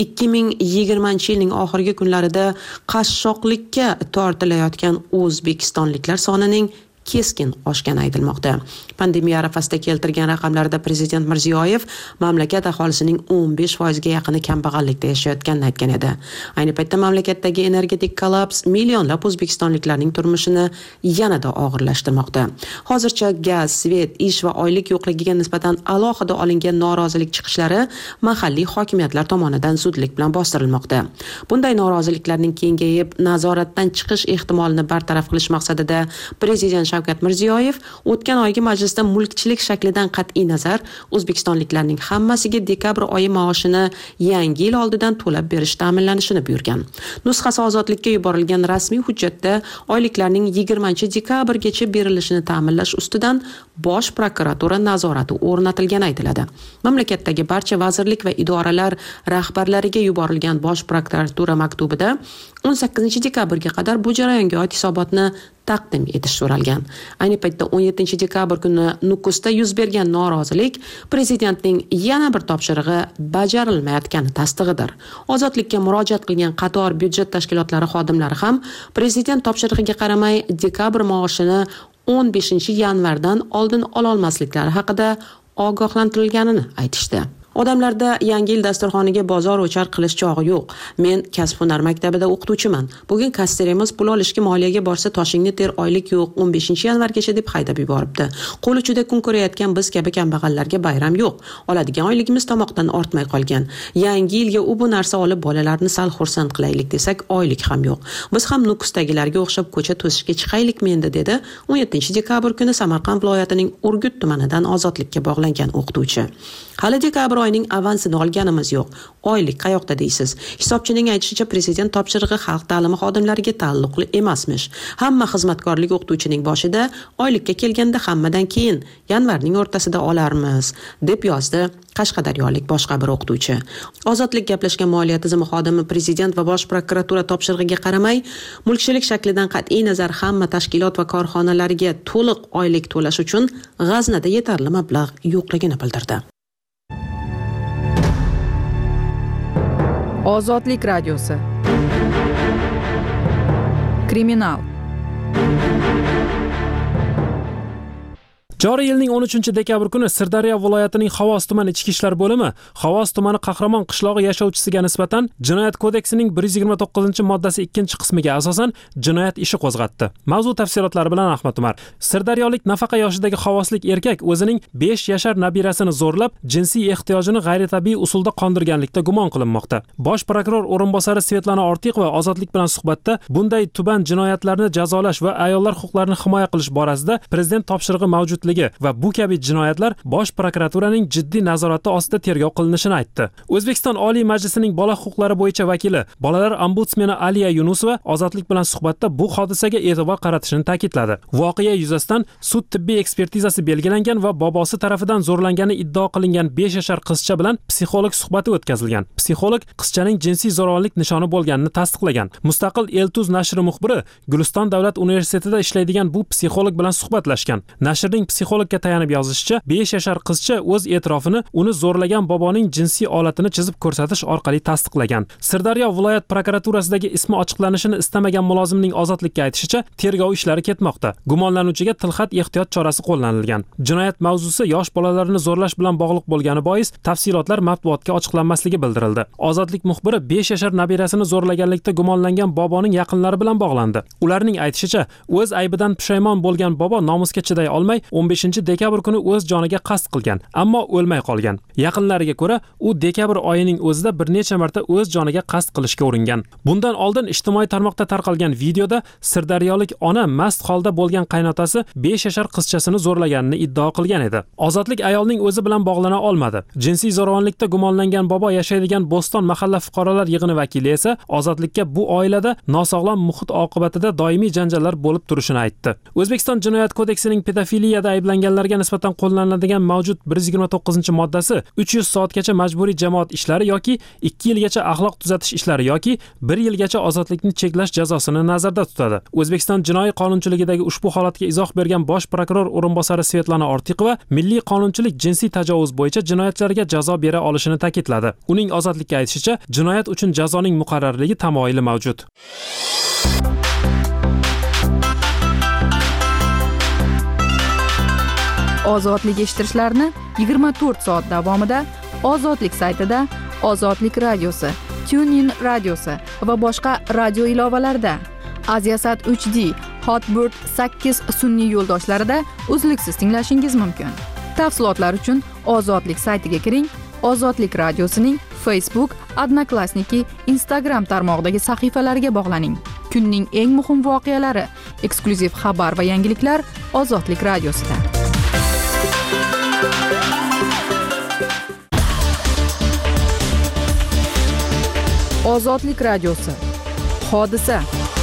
2020-yilning oxirgi kunlarida qashshoqlikka tortilayotgan o'zbekistonliklar sonining keskin oshgani aytilmoqda. Pandemiya arafasida keltirgan raqamlarda prezident Mirziyoyev mamlakat aholisining 15% ga yaqini kambag'allikda yashayotganini aytgan edi. Ayni paytda mamlakatdagi energetik kollaps millionlab o'zbekistonliklarning turmushini yanada og'irlashtirmoqda. Hozircha gaz, svet, ish va oylik yo'qligiga nisbatan alohida olingan norozilik chiqishlari mahalliy hokimiyatlar tomonidan zudlik bilan bostirilmoqda. Bunday noroziliklarning kengayib, nazoratdan chiqish ehtimolini bartaraf qilish maqsadida prezident Shavkat Mirziyoyev o'tgan oygi majlisda mulkchilik shaklidan qat'iy nazar o'zbekistonliklarning hammasiga dekabr oyi maoshini yangi yil oldidan to'lab berish ta'minlanishini buyurgan. Nusxasi ozodlikka yuborilgan rasmiy hujjatda oyliklarning 20-dekabrgacha berilishini ta'minlash ustidan Bosh prokuratura nazorati o'rnatilgani aytiladi. Mamlakatdagi barcha vazirlik va idoralar rahbarlariga yuborilgan Bosh prokuratura maktubida 18 dekabrga qadar bu jarayonga oid hisobotni taqdim etish so'ralgan. Ayni paytda 17 dekabr kuni Nukusda yuz bergan norozilik prezidentning yana bir topshirig'i bajarilmayotgani tasdig'idir. Ozodlikka murojaat qilgan qator byudjet tashkilotlari xodimlari ham prezident topshirig'iga qaramay dekabr maoshini 15-yanvardan oldin ola olmasliklari haqida ogohlantirilganini aytishdi. Odamlarda yangi yil dasturxoniga bozor o'char qilish chog'i yo'q. Men kasb-hunar maktabida o'qituvchiman. Bugun kassirimiz pul olishga moliyaga borsa toshingni ter, oylik yo'q, 15-yanvargacha deb haydab yuboribdi. Qo'l uchida kun ko'rayotgan biz kabi kambag'allarga bayram yo'q. Oladigan oyligimiz tomoqdan ortmay qolgan. Yangi yilga u bu narsa olib bolalarni sal xursand qilaylik desak, oylik ham yo'q. Biz ham Nukusdagilarga o'xshab ko'cha to'sishga chiqaylikmi endi dedi 17-dekabr kuni Samarqand viloyatining Urgut tumanidan ozodlikka bog'langan o'qituvchi. Hali dekabr oyining avansini olganimiz yo'q. Oylik qayoqda deysiz? Hisobchining aytishicha prezident topshirig'i xalq ta'limi xodimlariga taalluqli emasmish. Hamma xizmatkorlik o'qituvchining boshida oylikka kelganda hammadan keyin yanvarning o'rtasida olarmiz, deb yozdi qashqadaryolik boshqa bir o'qituvchi. Ozodlik gaplashgan moliya tizimi xodimi prezident va bosh prokuratura topshirig'iga qaramay, mulkchilik shaklidan qat'iy nazar hamma tashkilot va korxonalarga to'liq oylik to'lash uchun g'aznada yetarli mablag' yo'qligini bildirdi. Ozodlik radiosi. Kriminal. Joriy yilning 13-dekabr kuni Sirdaryo viloyatining Xovos tumani ichki ishlar bo'limi Xovos tumani Qahramon qishlog'i yashovchisiga nisbatan Jinoyat kodeksining 129-moddasi 2-qismiga asosan jinoyat ishi qo'zg'atdi. Mavzu tafsilotlari bilan Ahmad Umar. Sirdaryolik nafaqa yoshidagi xovoslik erkak o'zining 5 yashar nabirasini zo'rlab, jinsiy ehtiyojini g'ayritabiiy usulda qondirganlikda gumon qilinmoqda. Bosh prokuror o'rinbosari Svetlana Ortiqova ozodlik bilan suhbatda bunday tuban jinoyatlarni jazolash va ayollar huquqlarini himoya qilish borasida prezident topshirig'i mavjudligi va bu kabi jinoyatlar Bosh prokuraturaning jiddiy nazorati ostida tergov qilinishini aytdi. O'zbekiston Oliy Majlisining bola huquqlari bo'yicha vakili, bolalar ombudsmeni Aliya Yunusova ozodlik bilan suhbatda bu hodisaga e'tibor qaratishini ta'kidladi. Voqea yuzasidan sud tibbiy ekspertizasi belgilangan va bobosi tarafidan zo'rlangani iddao qilingan 5 yashar qizcha bilan psixolog suhbati o'tkazilgan. Psixolog qizchaning jinsiy zo'ravonlik nishoni bo'lganini tasdiqlagan. Mustaqil Eltuz nashri muxbiri Guliston davlat universitetida ishlaydigan bu psixolog bilan suhbatlashgan. Nashrning psixologga tayanib yozishicha, 5 yashar qizcha o'z e'tirofini uni zo'rlagan boboning jinsiy olatini chizib ko'rsatish orqali tasdiqlagan. Sirdaryo viloyat prokuraturasidagi ismi ochiqlanishini istamagan mulozimning ozodlikka aytishicha, tergov ishlari ketmoqda. Gumonlanuvchiga tilxat ehtiyot chorasi qo'llanilgan. Jinoyat mavzusi yosh bolalarni zo'rlash bilan bog'liq bo'lgani bois tafsilotlar matbuotga ochiqlanmasligi bildirildi. Ozodlik muxbiri 5 yashar nabirasini zo'rlaganlikda gumonlangan boboning yaqinlari bilan bog'landi. Ularning aytishicha, o'z aybidan pushaymon bo'lgan bobo nomusga chiday olmay 15-dekabr kuni o'z joniga qasd qilgan, ammo o'lmay qolgan. Yaqinlariga ko'ra, u dekabr oyining o'zida bir necha marta o'z joniga qasd qilishga uringan. Bundan oldin ijtimoiy tarmoqda tarqalgan videoda sirdaryolik ona mast holda bo'lgan qaynotasi 5 yashar qizchasini zo'rlaganini iddao qilgan edi. Ozodlik ayolning o'zi bilan bog'lana olmadi. Jinsiy zo'ravonlikda gumonlangan bobo yashaydigan Bo'ston mahalla fuqarolar yig'ini vakili esa ozodlikka bu oilada nosog'lom muhit oqibatida doimiy janjallar bo'lib turishini aytdi. O'zbekiston Jinoyat kodeksining pedofiliyada ayblanganlarga nisbatan qo'llaniladigan mavjud 129-moddasi 300 soatgacha majburiy jamoat ishlari yoki 2 yilgacha axloq tuzatish ishlari yoki 1 yilgacha ozodlikni cheklash jazosini nazarda tutadi. O'zbekiston jinoiy qonunchiligidagi ushbu holatga izoh bergan bosh prokuror o'rinbosari Svetlana Ortiqova milliy qonunchilik jinsiy tajovuz bo'yicha jinoyatchilarga jazo bera olishini ta'kidladi. Uning ozodlikka aytishicha, jinoyat uchun jazoning muqarrarligi tamoyili mavjud. Ozodlik eshittirishlarni 24 soat davomida Ozodlik saytida, Ozodlik radiosi, TuneIn radiosi va boshqa radio ilovalarida, Aziasat 3D, Hotbird 8 sun'iy yo'ldoshlarida uzluksiz tinglashingiz mumkin. Tafsilotlar uchun Ozodlik saytiga kiring. Ozodlik radiosining Facebook, Odnoklassniki, Instagram tarmog'idagi sahifalariga bog'laning. Kunning eng muhim voqealari, eksklyuziv xabar va yangiliklar Ozodlik radiosida. Ozodlik radiosi. Hodisa.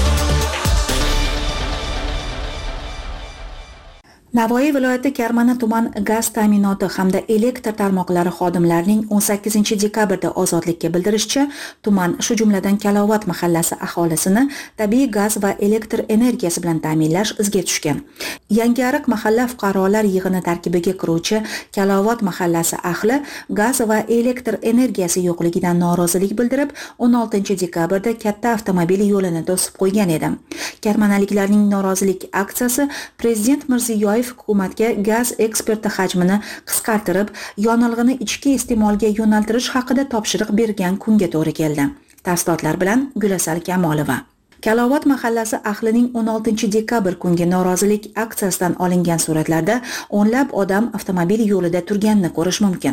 Navoiy viloyati Karmana tuman gaz ta'minoti hamda elektr tarmoqlari xodimlarining 18 dekabrda ozodlikka bildirishicha, tuman shu jumladan Kalovat mahallasi aholisini tabiiy gaz va elektr energiyasi bilan ta'minlash izga tushgan. Yangiariq mahalla fuqarolar yig'ini tarkibiga kiruvchi Kalovat mahallasi ahli gaz va elektr energiyasi yo'qligidan norozilik bildirib, 16 dekabrda katta avtomobil yo'lini to'sib qo'ygan edi. Karmanaliklarning norozilik aksiyasi Prezident Mirziyoyev hukumatga gaz eksporti hajmini qisqartirib, yonilg'ini ichki iste'molga yo'naltirish haqida topshiriq bergan kunga to'g'ri keldi. Tafsilotlar bilan Gulasal Kamolova. Kalovat mahallasi ahlining 16 dekabr kungi norozilik aksiyasidan olingan suratlarda o'nlab odam avtomobil yo'lida turganini ko'rish mumkin.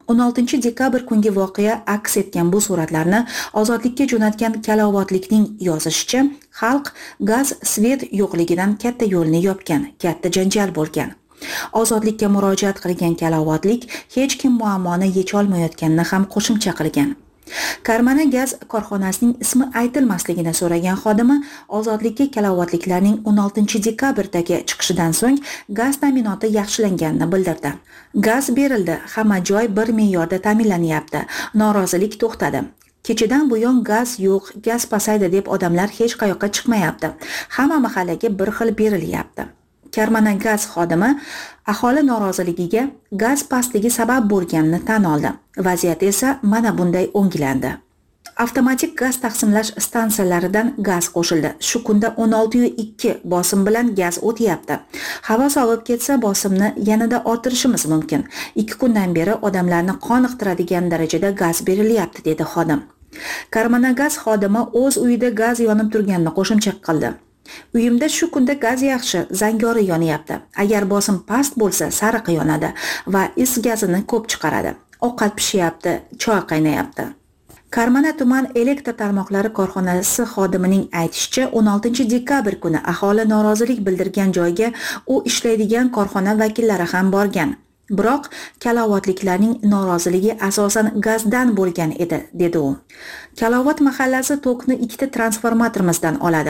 16 dekabr kungi voqea aks etgan bu suratlarni ozodlikka jo'natgan Kalovatlikning yozishicha, xalq gaz svet yo'qligidan katta yo'lni yopgan, katta janjal bo'lgan. Ozodlikka murojaat qilgan Kalovatlik hech kim muammoni yecholmayotganini ham qo'shimcha qilgan. Karmana gaz korxonasining ismi aytilmasligini so'ragan xodimi ozodlikka Kalovatliklarning 16 dekabrdagi chiqishidan so'ng gaz ta'minoti yaxshilanganini bildirdi. Gaz berildi, hamma joy bir me'yorda ta'minlanyapti. Norozilik to'xtadi. Kechadan buyon gaz yo'q, gaz pasaydi deb odamlar hech qayoqqa chiqmayapti. Hamma mahallaga bir xil berilyapti. Karmana gaz xodimi aholi noroziligiga gaz pastligi sabab bo'lganini tan oldi. Vaziyat esa mana bunday o'ngilandi. Avtomatik gaz taqsimlash stansiyalaridan gaz qo'shildi. Shu kunda 16.2 bosim bilan gaz o'tyapti. Havo sovib ketsa bosimni yanada orttirishimiz mumkin. 2 kundan beri odamlarni qoniqtiradigan darajada gaz berilyapti, dedi xodim. Karmana gaz xodimi o'z uyida gaz yonib turganini qo'shimcha qildi. Uyimda shu kunda gaz yaxshi, zangori yonyapti. Agar bosim past bo'lsa, sariq yonadi va is gazini ko'p chiqaradi. Ovqat pishyapti, choy qaynayapti. Karmana tuman elektr tarmoqlari korxonasi xodimining aytishicha, 16 dekabr kuni aholi norozilik bildirgan joyga u ishlaydigan korxona vakillari ham borgan. Biroq Kalovatliklarning noroziligi asosan gazdan bo'lgan edi, dedi u. Kalovat mahallasi tokni 2 transformatorimizdan oladi.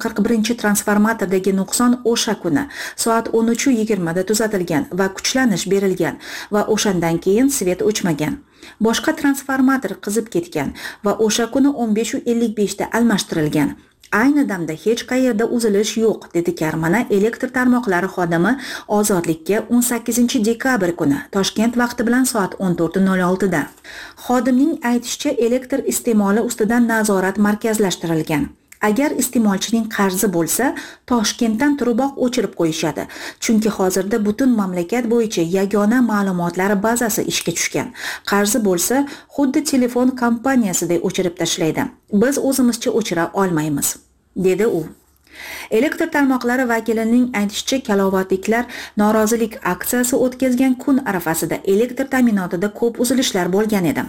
141-transformatordagi nuqson o'sha kuni soat 13:20 da tuzatilgan va kuchlanish berilgan va o'shandan keyin svet o'chmagan. Boshqa transformator qizib ketgan va o'sha kuni 15:55 da almashtirilgan. Ayni damda hech qayerda uzilish yo'q, dedi Karmana elektr tarmoqlari xodimi ozodlikka 18 dekabr kuni Toshkent vaqti bilan soat 14:06 da. Xodimning aytishicha, elektr iste'moli ustidan nazorat markazlashtirilgan. Agar iste'molchining qarzi bo'lsa, Toshkentdan turiboq o'chirib qo'yishadi. Chunki hozirda butun mamlakat bo'yicha yagona ma'lumotlar bazasi ishga tushgan. Qarzi bo'lsa, xuddi telefon kompaniyasiday o'chirib tashlaydi. Biz o'zimizcha o'chira olmaymiz, dedi u. Elektr tarmoqlari vakilining aytishicha, Kalovatliklar norozilik aksiyasi o'tkazgan kun arafasida elektr ta'minotida ko'p uzilishlar bo'lgan edi.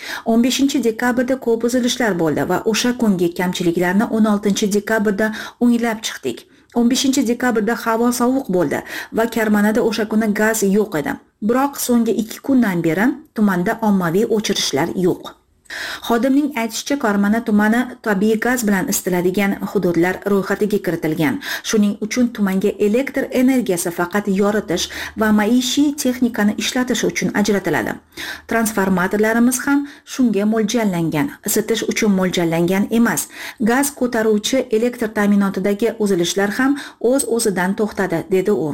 15 dekabrda ko'p uzilishlar bo'ldi va o'sha kungi kamchiliklarni 16 dekabrda o'nglab chiqdik. 15 dekabrda havo sovuq bo'ldi va Karmanada o'sha kuni gaz yo'q edi. Biroq so'nggi 2 kundan beri tumanda ommaviy o'chirishlar yo'q. Xodimning aytishicha, Karmana tumani tabiiy gaz bilan isitiladigan hududlar ro'yxatiga kiritilgan. Shuning uchun tumanga elektr energiyasi faqat yoritish va maishiy texnikani ishlatish uchun ajratiladi. Transformatorlarimiz ham shunga mo'ljallangan, isitish uchun mo'ljallangan emas. Gaz ko'taruvchi elektr ta'minotidagi uzilishlar ham o'z-o'zidan to'xtadi, dedi u.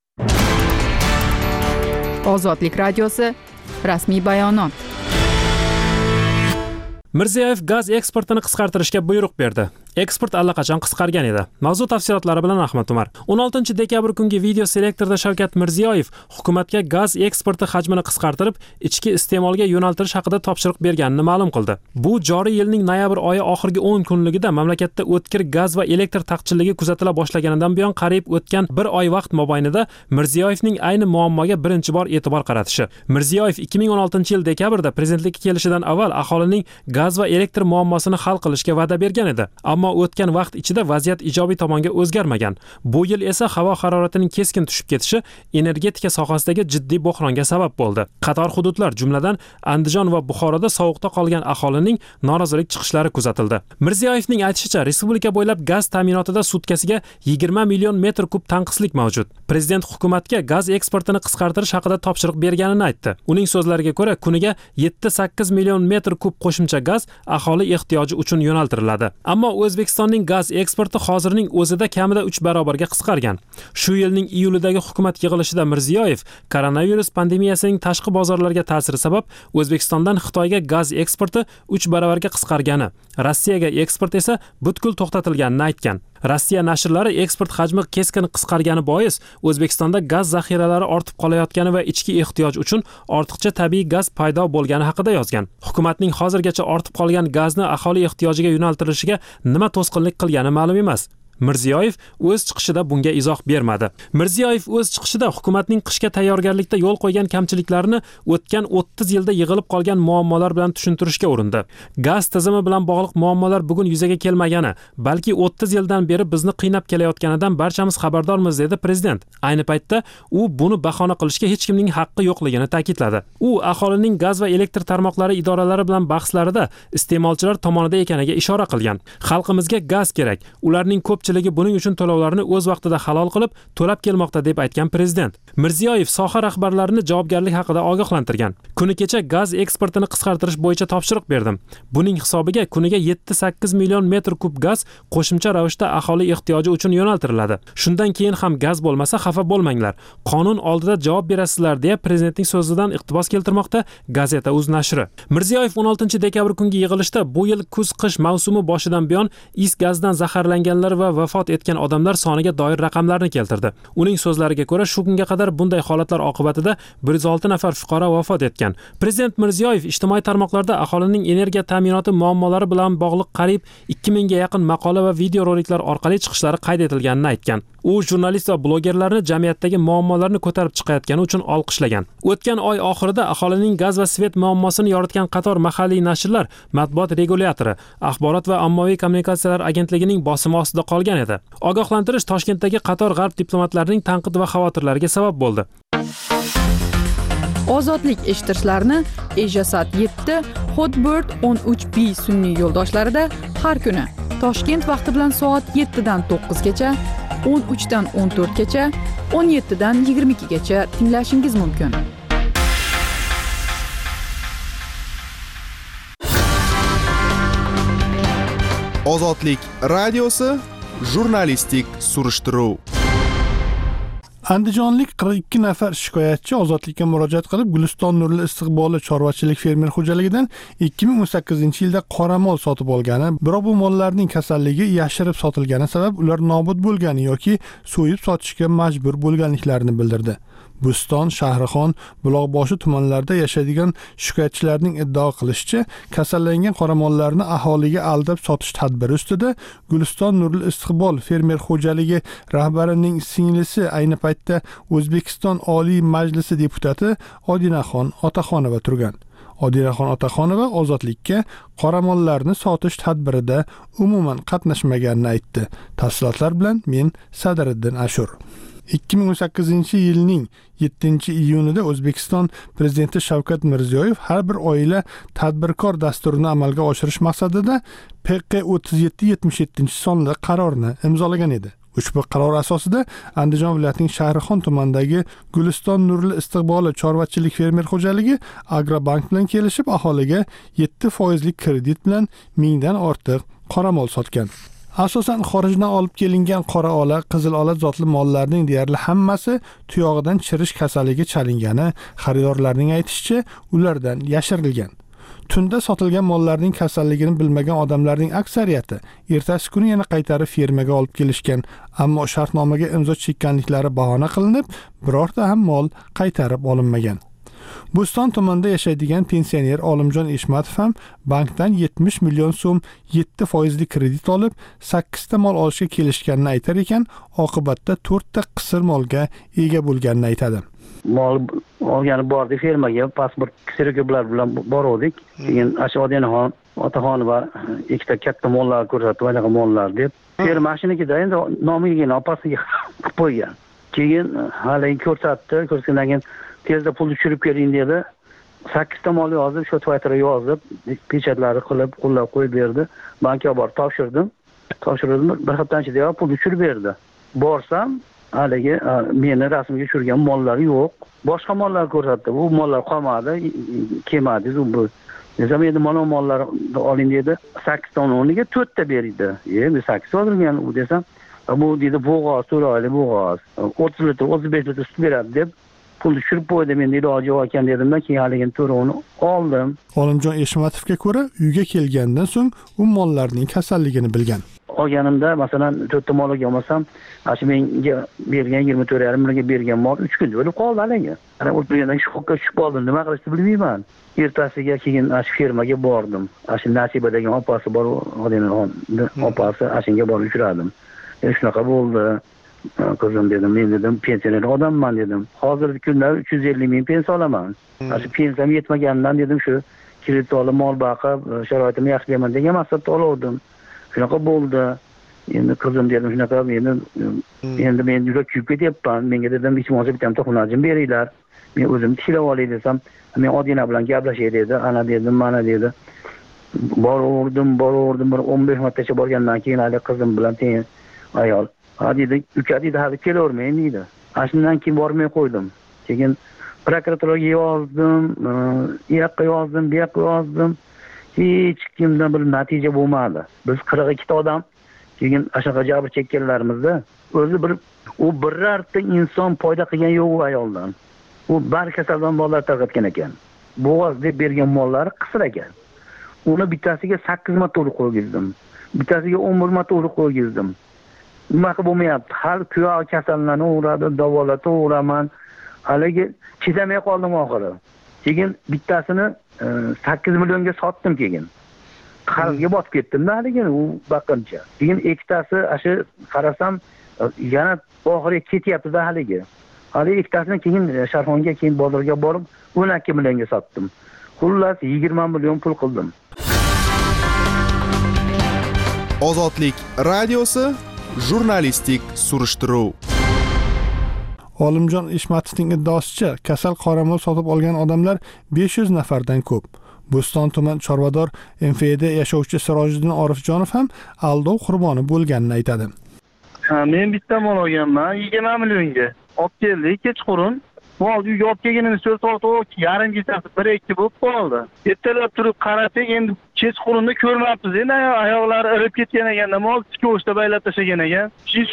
Ozodlik radiosi rasmiy bayonot. Mirziyoyev gaz eksportini qisqartirishga buyruq berdi. Eksport allaqachon qisqargan edi. Mavzu tafsilotlari bilan Ahmad Umar. 16 dekabr kungi video selektorda Shavkat Mirziyoyev hukumatga gaz eksporti hajmini qisqartirib, ichki iste'molga yo'naltirish haqida topshiriq berganini ma'lum qildi. Bu joriy yilning noyabr oyi oxirgi 10 kunligida mamlakatda o'tkir gaz va elektr taqchilligi kuzatila boshlaganidan buyon qariyb o'tgan bir oy vaqt mobaynida Mirziyoyevning ayni muammoga birinchi bor e'tibor qaratishi. Mirziyoyev 2016-yil dekabrda prezidentlikka kelishidan avval aholining gaz va elektr muammosini hal qilishga va'da bergan edi. ammo o'tgan vaqt ichida vaziyat ijobiy tomonga o'zgarmagan. Bu yil esa havo haroratining keskin tushib ketishi energetika sohasidagi jiddiy bo'hronga sabab bo'ldi. Qator hududlar, jumladan Andijon va Buxoroda sovuqda qolgan aholining norozilik chiqishlari kuzatildi. Mirziyoyevning aytishicha, respublika bo'ylab gaz ta'minotida sutkasiga 20 million metr kub tanqislik mavjud. Prezident hukumatga gaz eksportini qisqartirish haqida topshiriq berganini aytdi. Uning so'zlariga ko'ra, kuniga 7-8 million metr kub qo'shimcha gaz aholi ehtiyoji uchun yo'naltiriladi. Ammo O'zbekistonning gaz eksporti hozirning o'zida kamida 3 barobarga qisqargan. Shu yilning iyulidagi hukumat yig'ilishida Mirziyoyev koronavirus pandemiyasining tashqi bozorlarga ta'siri sabab O'zbekistondan Xitoyga gaz eksporti 3 barobarga qisqargani, Rossiyaga eksport esa butkul to'xtatilganini aytgan. Rossiya nashrlari eksport hajmi keskin qisqargani bois O'zbekistonda gaz zaxiralari ortib qolayotgani va ichki ehtiyoj uchun ortiqcha tabiiy gaz paydo bo'lgani haqida yozgan. Hukumatning hozirgacha ortib qolgan gazni aholi ehtiyojiga yo'naltirishiga nima to'sqinlik qilgani ma'lum emas. Mirziyoyev o'z chiqishida bunga izoh bermadi. Mirziyoyev o'z chiqishida hukumatning qishga tayyorgarlikda yo'l qo'ygan kamchiliklarni o'tgan 30 yilda yig'ilib qolgan muammolar bilan tushuntirishga urindi. Gaz tizimi bilan bog'liq muammolar bugun yuzaga kelmagani, balki 30 yildan beri bizni qiynab kelayotganidan barchamiz xabardormiz, dedi prezident. Ayni paytda u buni bahona qilishga hech kimning haqqi yo'qligini ta'kidladi. U aholining gaz va elektr tarmoqlari idoralari bilan bahslarida iste'molchilar tomonida ekaniga ishora qilgan. Xalqimizga gaz kerak. Ularning ko'pchiligi buning uchun to'lovlarni o'z vaqtida halol qilib to'lab kelmoqda, deb aytgan prezident. Mirziyoyev soha rahbarlarini javobgarlik haqida ogohlantirgan. Kuni kecha gaz eksportini qisqartirish bo'yicha topshiriq berdim. Buning hisobiga kuniga 7-8 million metr kub gaz qo'shimcha ravishda aholi ehtiyoji uchun yo'naltiriladi. Shundan keyin ham gaz bo'lmasa xafa bo'lmanglar. Qonun oldida javob berasizlar, deya prezidentning so'zidan iqtibos keltirmoqda Gazeta.uz nashri. Mirziyoyev 16 dekabr kungi yig'ilishda bu yil kuz-qish mavsumi boshidan buyon is gazdan zaharlanganlar va vafot etgan odamlar soniga doir raqamlarni keltirdi. Uning so'zlariga ko'ra, shu kunga qadar bunday holatlar oqibatida 106 nafar fuqaro vafot etgan. Prezident Mirziyoyev ijtimoiy tarmoqlarda aholining energiya ta'minoti muammolari bilan bog'liq qariyb 2000 ga yaqin maqola va video roliklar orqali chiqishlari qayd etilganini aytgan. U jurnalist va blogerlarni jamiyatdagi muammolarni ko'tarib chiqayotgani uchun olqishlagan. O'tgan oy oxirida aholining gaz va svet muammosini yoritgan qator mahalliy nashrlar matbuot regulyatori, axborot va ommaviy kommunikatsiyalar agentligining bosimi ostida qolgan edi. Ogohlantirish Toshkentdagi qator g'arb diplomatlarining tanqid va xavotirlariga sabab bo'ldi. Ozodlik eshittirishlarni Ejasat 7, Hotbird 13B sun'iy yo'ldoshlarida har kuni Toshkent vaqti bilan soat 7 dan 9 gacha, 13 dan 14 gacha, 17 dan 22 gacha tinglashingiz mumkin. Ozodlik radiosi jurnalistik surishtiruv. Andijonlik 42 nafar shikoyatchi ozodlikka murojaat qilib, Guliston Nurli istiqbolli chorvachilik fermer xo'jaligidan 2018-yilda qoramol sotib olgani, biroq bu mollarning kasalligi yashirib sotilgani sabab ular nobud bo'lgani yoki so'yib sotishga majbur bo'lganliklarini bildirdi. Buston, Shahrixon, Buloqboshi tumanlarida yashaydigan shikoyatchilarning iddao qilishicha, kasallangan qoramollarni aholiga aldab sotish tadbiri ustida Guliston Nurli istiqbol fermer xo'jaligi rahbarining singlisi, ayni paytda O'zbekiston Oliy Majlisi deputati Odinaxon Otaxonova turgan. Odinaxon Otaxonova ozodlikka qoramollarni sotish tadbirida umuman qatnashmaganini aytdi. Tafsilotlar bilan men Sadiriddin Ashur. 2018-yilning 7-iyunida O'zbekiston prezidenti Shavkat Mirziyoyev har bir oila tadbirkor dasturini amalga oshirish maqsadida PQ 3777-sonli qarorni imzolagan edi. Ushbu qaror asosida Andijon viloyatining Shahrixon tumanidagi Guliston Nurli istiqbolli chorvachilik fermer xo'jaligi Agrobank bilan kelishib, aholiga 7% kredit bilan 1000 dan ortiq qoramol sotgan. Asosan xorijdan olib kelingan qora ola, qizil ola zotli mollarning deyarli hammasi tuyog'idan chirish kasaliga chalingani, xaridorlarning aytishicha, ulardan yashirilgan. Tunda sotilgan mollarning kasalligini bilmagan odamlarning aksariyati ertasi kuni yana qaytarib fermaga olib kelishgan, ammo shartnomaga imzo chekkanliklari bahona qilinib, birorta ham mol qaytarib olinmagan. Buston tumanida yashaydigan pensioner Olimjon Eshmatov ham bankdan 70 million so'm 7% kredit olib, 8 ta mol olishga kelishganini aytar ekan, oqibatda 4 ta qisir molga ega bo'lganini aytadi. Mol olgani bordik fermaga, pasport kseroklar bilan bordik. Keyin Odinaxon otaxon va ikkita katta mollar ko'rsatdi, anaqa mollar deb. Ferma mashinikida endi nomiga opasiga qilib qo'ygan. Keyin hali ko'rsatgandan keyin tezda pul tushirib keling dedi. 8 ta mol yozib, shu Twitterga yozib, pechatlari qilib, qo'llab qo'yib berdi. Bankka borib topshirdim. Bir haftadan ichida pul tushirib berdi. Borsam, haligi meni rasmga tushirgan mollar yo'q. Boshqa mollar ko'rsatdi. Bu mollar qolmadi, kelmadi bu. Desam endi mana mollarni oling dedi. 8 ta o'rniga 4 ta berdi. Men 8 oldirgan u desam, bu dedi bo'g'oz, to'rayli bo'g'oz. 30 litr, 35 litr sut beradi deb pul tushirib qo'ydim. Endi iloji yo'q ekan dedim-da, keyin haligini to'rovini oldim. Olimjon Eshmatovga ko'ra, uyga kelgandan so'ng u mollarning kasalligini bilgan. Olganimda, masalan, 4 ta mol olmasam, shu menga bergan 24,5 millionga bergan mol 3 kunda o'lib qoldi haligi. Ana o'tgandan shokka tushib qoldim, nima qilishni bilmayman. Ertasiga keyin fermaga bordim. Shu Nasiba degan opasi bor, opasi shunga borib uchradim. Shunaqa bo'ldi. Qizim dedim, men dedim, pensioner odamman dedim. Hozirgi kunda 350 ming pensiya olaman. Shu pensiyam yetmaganidan dedim, shu kredit olib mol boqib, sharoitimni yaxshilayman degan maqsadda oldim. Shunaqa bo'ldi. Endi qizim dedim, shunaqa endi men juda kuyib ketyapman. Menga dedim, hech bo'lmasa bitta xonajim beringlar. Men o'zim tishlab olay desam, men Odina bilan gaplashay dedi. Ana dedim, mana dedi. Boraverdim, bir 15 martacha borgandan keyin hali qizim bilan teng ayol. Dedi, uka dedi, hali kelavermayman dedi. Shundan keyin bormay qo'ydim. Keyin prokuraturaga yozdim, u yoqqa yozdim, bu yoqqa yozdim. Hech kimdan bir natija bo'lmadi. Biz 42 ta odam keyin ashaqa jabr chekkanlarimizda o'zi u birorta inson foyda qilgan yo'q u ayoldan. U bar kasaldan mollar tarqatgan ekan. Bo'g'oz deb bergan mollari qisir ekan. Uni bittasiga 8 marta urib qo'ygizdim. Bittasiga 11 marta urib qo'ygizdim. Nima qilib bo'lmayapti? Hal kuyov kasallanadi, davolataveraman. Haligi chidamay qoldim oxiri. Keyin bittasini 8 millionga sotdim keyin. Qalbga botib ketdim-da haligi u baqincha. Keyin ikkitasi shu qarasam yana oxiriga ketyapti-da haligi. Haligi ikkitasini keyin Sharxonga, keyin bozorga borib 12 millionga sotdim. Xullas 20 million pul qildim. Ozodlik radiosi jurnalistik surishtiruv. Olimjon Eshmatovning iddaosicha, kasal qoramol sotib olgan odamlar 500 nafardan ko'p. Bo'ston tuman chorvador MFD yashovchi Sirojiddin Orifjonov ham aldov qurboni bo'lganini aytadi. Men bitta mol olganman 20 millionga. Olib keldik kechqurun. Mol uyga olib kelganimiz 4 soat yarim kechasi 1-2 bo'lib qoldi. Ertalab turib qarasak, endi kechqurunda ko'rmabmiz. Endi oyoqlari irib ketgan ekan, mol ko'shda baylab tashlagan ekan.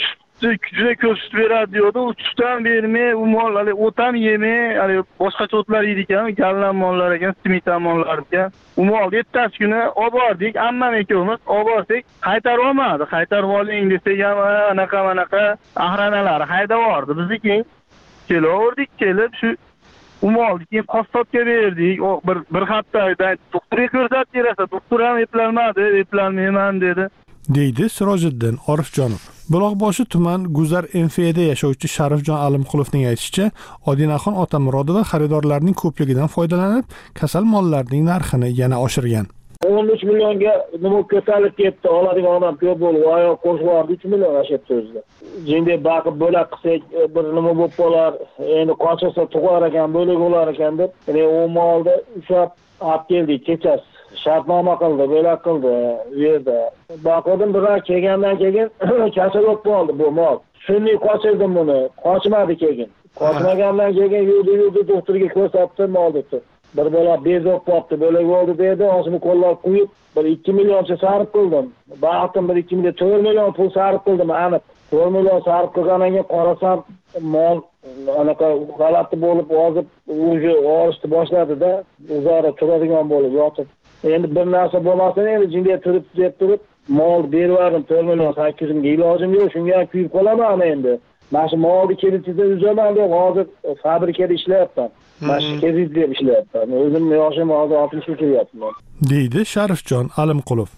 Juda ko'p sut beradi diyordi. U sutdan bermay, u mol o'tam yemay, boshqacha o'tlar yeydi ekan, gallan mollar ekan, simitan mollar ekan. U molni ertasi kuni olib bordik, ammam ikkovimiz olib bordik, qaytarib olmadi. Qaytarib oling desak ham anaqa ahranalari haydab yubordi. Biz keyin kelaverdik, kelib shu u molni keyin qassobga berdik. Bir haftadan doktorga ko'rsatib berasa, doktor ham eplolmayman dedi. Deydi Sirojiddin Orifjonov. Buloqboshi tuman Guzar MFD yashovchi Sharifjon Alimqulovning aytishicha, Odinaxon Otamurodova xaridorlarning ko'pligidan foydalanib, kasal mollarning narxini yana oshirgan. 13 millionga nima ko'tarilib ketdi, oladigan odam ko'p bo'lib, oyoq qo'shib 3 million ashab o'zida. Jinda baqib bo'lak qilsak, bir nima bo'lib qolar, endi qochsa tug'ar ekan, bo'lak bo'lar ekan deb, u molni ushlab olib keldik kechasi. Shartnoma qildi, bo'lak qildi u yerda. Boqdim biroq kelgandan keyin kasal bo'lib qoldi bu mol. Shunday qochirdim buni, qochmadi keyin. Qochmagandan keyin yurdi doktorga ko'rsatdim, mol debdi. Bir bola bezib qolibdi, bo'lak bo'ldi dedi, o'shini qo'llab qo'yib, bir 2 millioncha sarf qildim. Baqdim bir 2 million, 4 million pul sarf qildim, aniq. 4 million sarf qilgandan keyin qarasam, mol anaqa g'alati bo'lib, hozir o'zi olishni boshladi-da, o'zaro turadigan bo'lib yotib. Endi bir narsa bo'lmasa, endi jinga turib mol bervarim 4 million 800 ming ilojim yo'q, shunga kuyib qolaman endi. Mana shu molni kreditda uzaman deb hozir fabrikada ishlayapman. Mana shu kreditda ishlayapman. O'zim yoshim hozir 60 ga kiryapman. Deydi Sharifjon Alimqulov.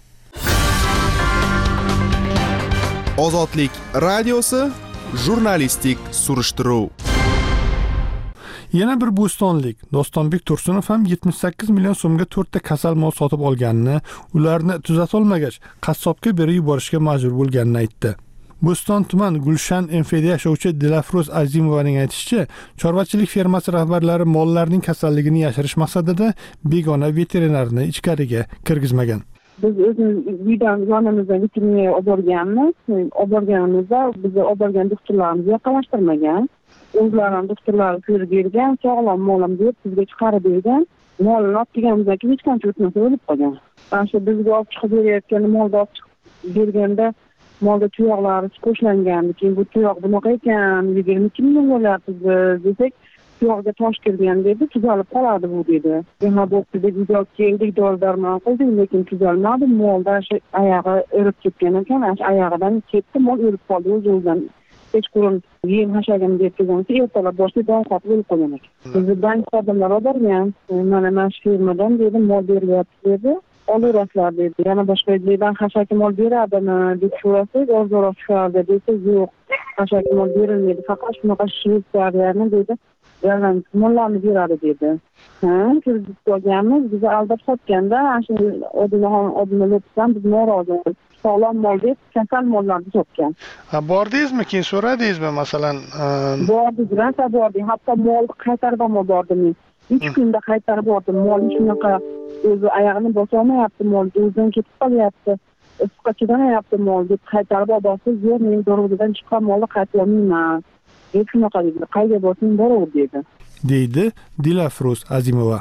Ozodlik radiosi jurnalistik surishtiruv. Yana bir bo'stonlik Dostonbek Tursunov ham 78 million so'mga 4 ta kasal mol sotib olganini, ularni tuzatolmagach qassobga berib yuborishga majbur bo'lganini aytdi. Bo'ston tuman Gulshan MFD yashovchi Dilafruz Azimovaning aytishicha, chorvachilik fermasi rahbarlari mollarning kasalligini yashirish maqsadida begona veterinarni ichkariga kirgizmagan. Biz o'zimiz uydan yonimizdan veterinariya olib borganmiz. Olib borganimizda bizni olib borgan doktorlarimiz yaqinlashtirmagan. O'zlarining doktorlari ko'rib bergan, sog'lom molim deb bizga chiqarib bergan. Molni olib kelganimizdan keyin hech qancha o'tmasa o'lib qolgan. Mana shu bizga olib chiqib berayotgan molni olib chiqib berganda molda tuyoqlari qo'shlangan. Keyin bu tuyoq bunaqa ekan, 22 million bo'lyapti desak, tuyoqga tosh kirgan dedi, tuzalib qoladi bu dedi. Yana bo'pti deb uyga keldik, dori-darmon qildik, lekin tuzalmadi. Molda shu oyog'i o'rib ketgan ekan, oyog'idan ketdi, mol o'lib qoldi o'z-o'zidan. Kechqurun yem hashagim deb kelgancha ertalab boshida don qotib o'lib qolgan ekan. Bizni bank xodimlari borgan, mana shu firmadan dedi, mol beryapti dedi. Olaverasizlar dedi. Yana boshqa yerdan hashaki mol beradimi deb so'rasak, ozroq chiqardi desa, yo'q, hashaki mol berilmaydi, faqat shunaqa Shvetsariyani dedi, mollarni beradi dedi. Kirgizib qo'yganmiz, bizni aldab sotganda, shu odamlar o'tsan biz norozi. Sog'lom mol deb kasal mollarni sotgan. Bordingizmi, keyin so'radingizmi masalan? Bordik, rosa bordik. Hatto mol qaytarib ham bordim. 3 kunda qaytarib bordim. Mol shunaqa o'zi oyog'ini bosolmayapti, mol o'zidan ketib qolyapti. Issiqqa chidamayapti mol deb qaytarib olasiz, yo'q, men dorug'dan chiqqan molni qaytarib olmayman. Deb shunaqa dedi. Qayga borsang boraver dedi. Deydi Dilafruz Azimova.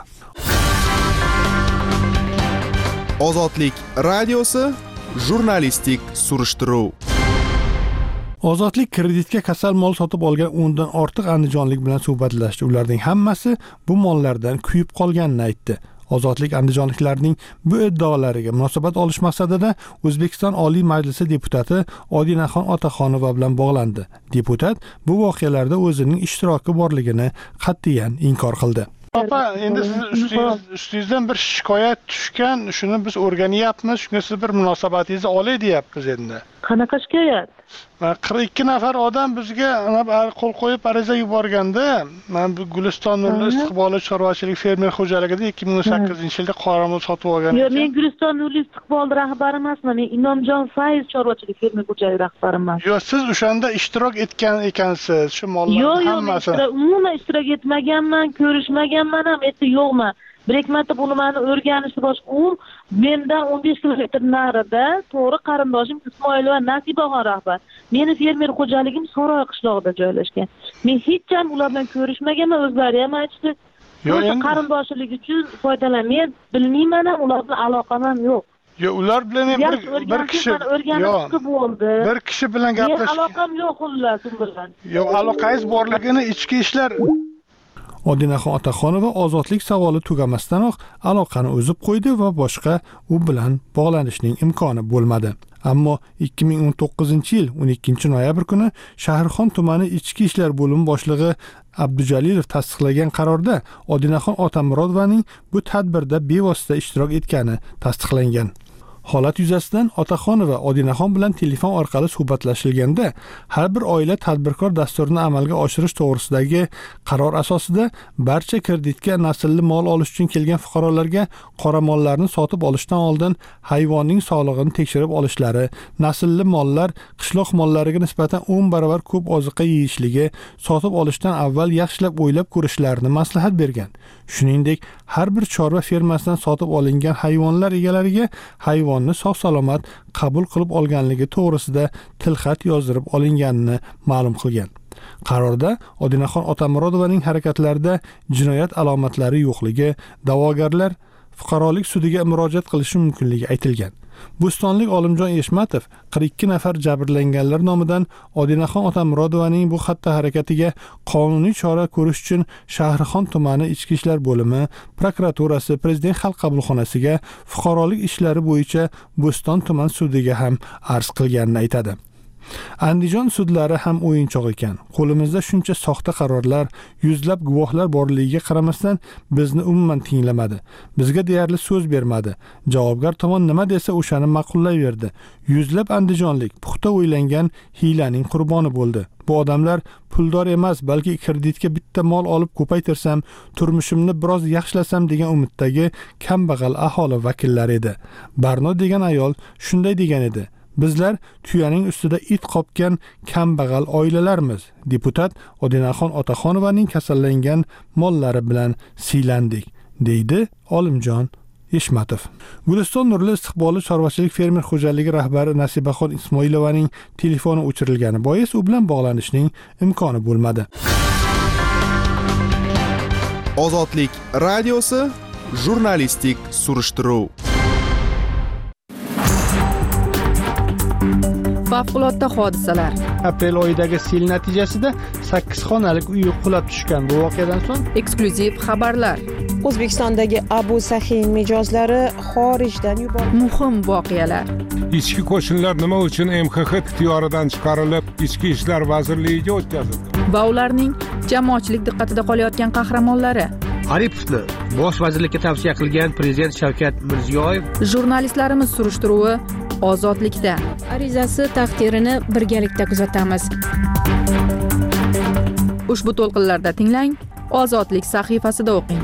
Ozodlik radiosi jurnalistik surishtiruv. Ozodlik kreditga kasal mol sotib olgan 10 dan ortiq andijonlik bilan suhbatlashdi. Ularning hammasi bu mollardan kuyib qolganini aytdi. Ozodlik andijonliklarning bu iddaolariga munosabat olish maqsadida O'zbekiston Oliy Majlisi deputati Odinaxon Otaxonova bilan bog'landi. Deputat bu voqealarda o'zining ishtiroki borligini qat'iyan inkor qildi. Opa, endi siz ustingizdan bir shikoyat tushgan, shuni biz o'rganyapmiz, shunga siz bir munosabatingizni olay deyapmiz endi. Qanaqa shikoyat? 42 nafar odam bizga qo'l qo'yib ariza yuborganda, men bu Guliston Nurli istiqbolli chorvachilik fermer xo'jaligida 2008-yilda qoramol sotib olgan. Yo'q, men Guliston Nurli istiqbolli rahbari emasman, men Inomjon Fayz chorvachilik fermer xo'jaligi rahbariman. Yo'q, siz o'shanda ishtirok etgan ekansiz, shu mollarning hammasi. Yo'q, umuman ishtirok etmaganman, ko'rishmaganman ham, yo'qman. Bir marta buni meni o'rganishni boshqa mendan 15 kilometr narida to'g'ri qarindoshim Ismoilova Nasibaxon rahbar. Meni fermer xo'jaligim Soroy qishlog'ida joylashgan. Men hech ham ular bilan ko'rishmaganman, o'zlari ham aytishdi. Yo'q, qarindoshilik uchun foydalanmayman, bilmayman ham, ular bilan aloqam ham yo'q. Yo'q, ular bilan bir kishi bo'ldi. Bir kishi bilan gaplashib. Men aloqam yo'q xullas u bilan. Yo'q, aloqangiz borligini ichki ishlar Odinaxon Otaxonova ozodlik savoli tugamasdanoq aloqani uzib qo'ydi va boshqa u bilan bog'lanishning imkoni bo'lmadi. Ammo 2019-yil 12-noyabr kuni Shahrixon tumani ichki ishlar bo'limi boshlig'i Abdujalilov tasdiqlagan qarorda Odinaxon Otamurodovaning bu tadbirda bevosita ishtirok etgani tasdiqlangan. Holat yuzasidan Otaxonova Odinaxon bilan telefon orqali suhbatlashilganda, har bir oila tadbirkor dasturini amalga oshirish to'g'risidagi qaror asosida barcha kreditga naslli mol olish uchun kelgan fuqarolarga qoramollarni sotib olishdan oldin hayvonning sog'lig'ini tekshirib olishlari, naslli mollar qishloq mollariga nisbatan 10 barobar ko'p oziqa yeyishligi, sotib olishdan avval yaxshilab o'ylab ko'rishlarini maslahat bergan. Shuningdek, har bir chorva fermasidan sotib olingan hayvonlar egalariga hayvonni sog'-salomat qabul qilib olganligi to'g'risida tilxat yozdirib olinganini ma'lum qilgan. Qarorda Odinaxon Otamurodovaning harakatlarida jinoyat alomatlari yo'qligi, da'vogarlar fuqarolik sudiga murojaat qilishi mumkinligi aytilgan. Bo'stonlik Olimjon Eshmatov 42 nafar jabrlanganlar nomidan Odinaxon Otamurodovaning bu xatti harakatiga qonuniy chora ko'rish uchun Shahrixon tumani ichki ishlar bo'limi, prokuraturasi, Prezident xalq qabulxonasiga, fuqarolik ishlari bo'yicha Bo'ston tuman sudiga ham arz qilganini aytadi. Andijon sudlari ham o'yinchoq ekan. Qo'limizda shuncha soxta qarorlar, yuzlab guvohlar borligiga qaramasdan bizni umuman tinglamadi. Bizga deyarli so'z bermadi. Javobgar tomon nima desa o'shani ma'qullayverdi. Yuzlab andijonlik puxta o'ylangan hiylaning qurboni bo'ldi. Bu odamlar puldor emas, balki kreditga bitta mol olib ko'paytirsam, turmushimni biroz yaxshilasam degan umiddagi kambag'al aholi vakillari edi. Barno degan ayol shunday degan edi. Bizlar tuyaning ustida it qopgan kambag'al oilalarmiz. Deputat Odinaxon Otaxonovaning kasallangan mollari bilan siylandik, deydi Olimjon Eshmatov. Guliston Nurli istiqbolli chorvachilik fermer xo'jaligi rahbari Nasibaxon Ismoilovaning telefoni o'chirilgani bois u bilan bog'lanishning imkoni bo'lmadi. Ozodlik radiosi jurnalistik surishtiruv. Favqulodda hodisalar. Aprel oyidagi sel natijasida 8 xonalik uy qulab tushgan. Bu voqeadan so'ng eksklyuziv xabarlar. O'zbekistondagi Abu Sahin mijozlari xorijdan yuborildi. Muhim voqealar. Ichki qo'shinlar nima uchun MXX ixtiyoridan chiqarilib, Ichki ishlar vazirligiga o'tkazildi? Va ularning jamoatchilik diqqatida qolayotgan qahramonlari. Aripovni bosh vazirlikka tavsiya qilgan prezident Shavkat Mirziyoyev. Jurnalistlarimiz surishtiruvi Ozodlikda. Arizasi taqdirini birgalikda kuzatamiz. Ushbu to'lqinlarda tinglang, Ozodlik sahifasida o'qing.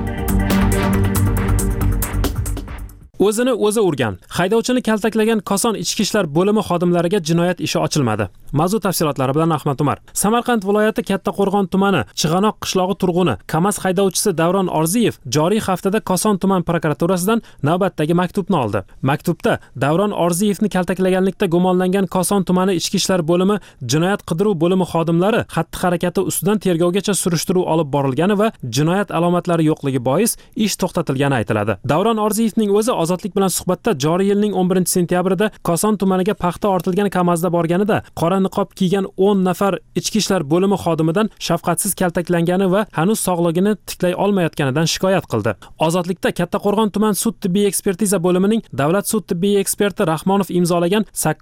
O'zini o'zi urgan, haydovchini kaltaklagan Koson ichki ishlar bo'limi xodimlariga jinoyat ishi ochilmadi. Mavzu tafsilotlari bilan Ahmad Umar. Samarqand viloyati Kattaqo'rg'on tumani Chig'anoq qishlog'i turg'uni Kamaz haydovchisi Davron Orziyev joriy haftada Koson tuman prokuraturasidan navbatdagi maktubni oldi. Maktubda Davron Orziyevni kaltaklaganlikda gumonlangan Koson tumani ichki ishlar bo'limi jinoyat qidiruv bo'limi xodimlari xatti-harakati ustidan tergovgacha surishtiruv olib borilgani va jinoyat alomatlari yo'qligi bois ish to'xtatilgani aytiladi. Davron Orziyevning o'zi Ozodlik bilan suhbatda joriy yilning 11-sentyabrida Koson tumaniga paxta ortilgan Kamazda borganida qora niqob kiygan 10 nafar ichki ishlar bo'limi xodimidan shafqatsiz kaltaklangani va hanuz sog'ligini tiklay olmayotganidan shikoyat qildi. Ozodlikda Kattaqo'rg'on tuman sud tibbiy ekspertiza bo'limining davlat sud tibbiy eksperti Rahmonov imzolagan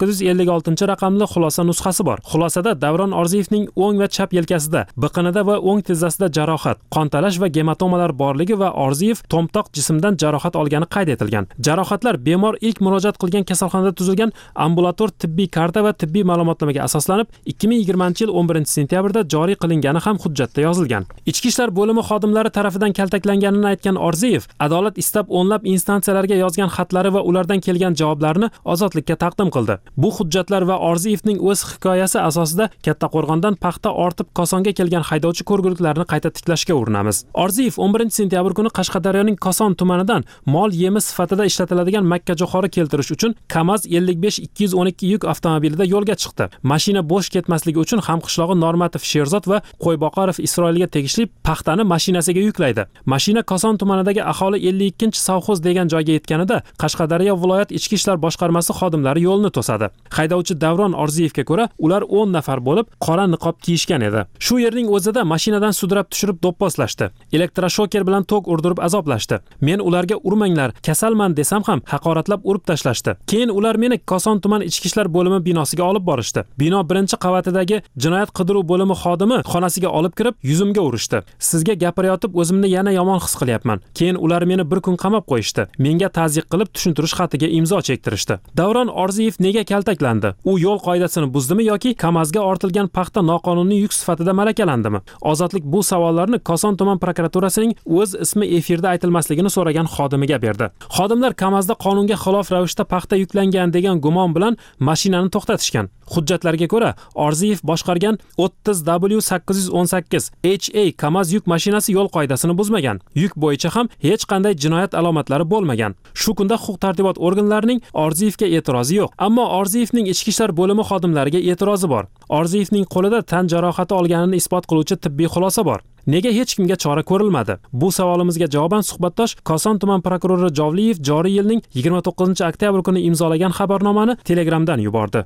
856-raqamli xulosa nusxasi bor. Xulosada Davron Orziyevning o'ng va chap yelkasida, biqinida va o'ng tizzasida jarohat, qontalash va gematomalar borligi va Orziyev to'mtoq jismdan jarohat olgani qayd etilgan. Jarohatlar bemor ilk murojaat qilgan kasalxonada tuzilgan ambulator tibbiy karta va tibbiy ma'lumotnomaga asoslanib 2020-yil 11-sentyabrda joriy qilingani ham hujjatda yozilgan. Ichki ishlar bo'limi xodimlari tarafidan kaltaklanganini aytgan Orziyev, adolat istab o'nlab instansiyalarga yozgan xatlari va ulardan kelgan javoblarni Ozodlikka taqdim qildi. Bu hujjatlar va Orziyevning o'z hikoyasi asosida Kattaqo'rg'ondan paxta ortib Kosonga kelgan haydovchi ko'rguliklarini qayta tiklashga urinamiz. Orziyev 11-sentyabr kuni Qashqadaryoning Koson tumanidan mol yemi sifatida ishlatiladigan makkajo'xori keltirish uchun Kamaz 55-212 yuk avtomobilida yo'lga chiqdi. Mashina bo'sh ketmasligi uchun hamqishlog'i Normatov Sherzod va Qo'yboqarov Isroilga tegishli paxtani mashinasiga yuklaydi. Mashina Koson tumanidagi aholi 52-sovxoz degan joyga yetganida Qashqadaryo viloyat ichki ishlar boshqarmasi xodimlari yo'lni to'sadi. Haydovchi Davron Orziyevga ko'ra, ular 10 nafar bo'lib qora niqob kiyishgan edi. Shu yerning o'zida mashinadan sudrab tushirib do'pposlashdi. Elektroshoker bilan tok urdirib azoblashdi. Men ularga urmanglar, kasalman desam ham haqoratlab urib tashlashdi. Keyin ular meni Koson tuman ichki ishlar bo'limi binosiga olib borishdi. Bino birinchi qavatidagi jinoyat qidiruv bo'limi xodimi xonasiga olib kirib yuzimga urishdi. Sizga gapirayotib o'zimni yana yomon his qilyapman. Keyin ular meni bir kun qamab qo'yishdi. Menga ta'ziq qilib tushuntirish xatiga imzo chektirishdi. Davron Orziyev nega kaltaklandi? U yo'l qoidasini buzdimi yoki Kamazga ortilgan paxta noqonuniy yuk sifatida malakalandimi? Ozodlik bu savollarni Koson tuman prokuraturasining o'z ismi efirda aytilmasligini so'ragan xodimiga berdi. Xodimlar Kamazda qonunga xilof ravishda paxta yuklangan degan gumon bilan mashinani to'xtatishgan. Hujjatlarga ko'ra, Orziyev boshqargan 30W818 HA Kamaz yuk mashinasi yo'l qoidasini buzmagan. Yuk bo'yicha ham hech qanday jinoyat alomatlari bo'lmagan. Shu kunda huquq-tartibot organlarining Orziyevga e'tirozi yo'q, ammo Orziyevning ichki ishlar bo'limi xodimlariga e'tirozi bor. Orziyevning qo'lida tan jarohati olganini isbot qiluvchi tibbiy xulosa bor. Nega hech kimga chora ko'rilmadi? Bu savolimizga javoban suhbatdosh Koson tuman prokurori Jovliyev joriy yilning 29-oktyabr kuni imzolagan xabarnomani Telegramdan yubordi.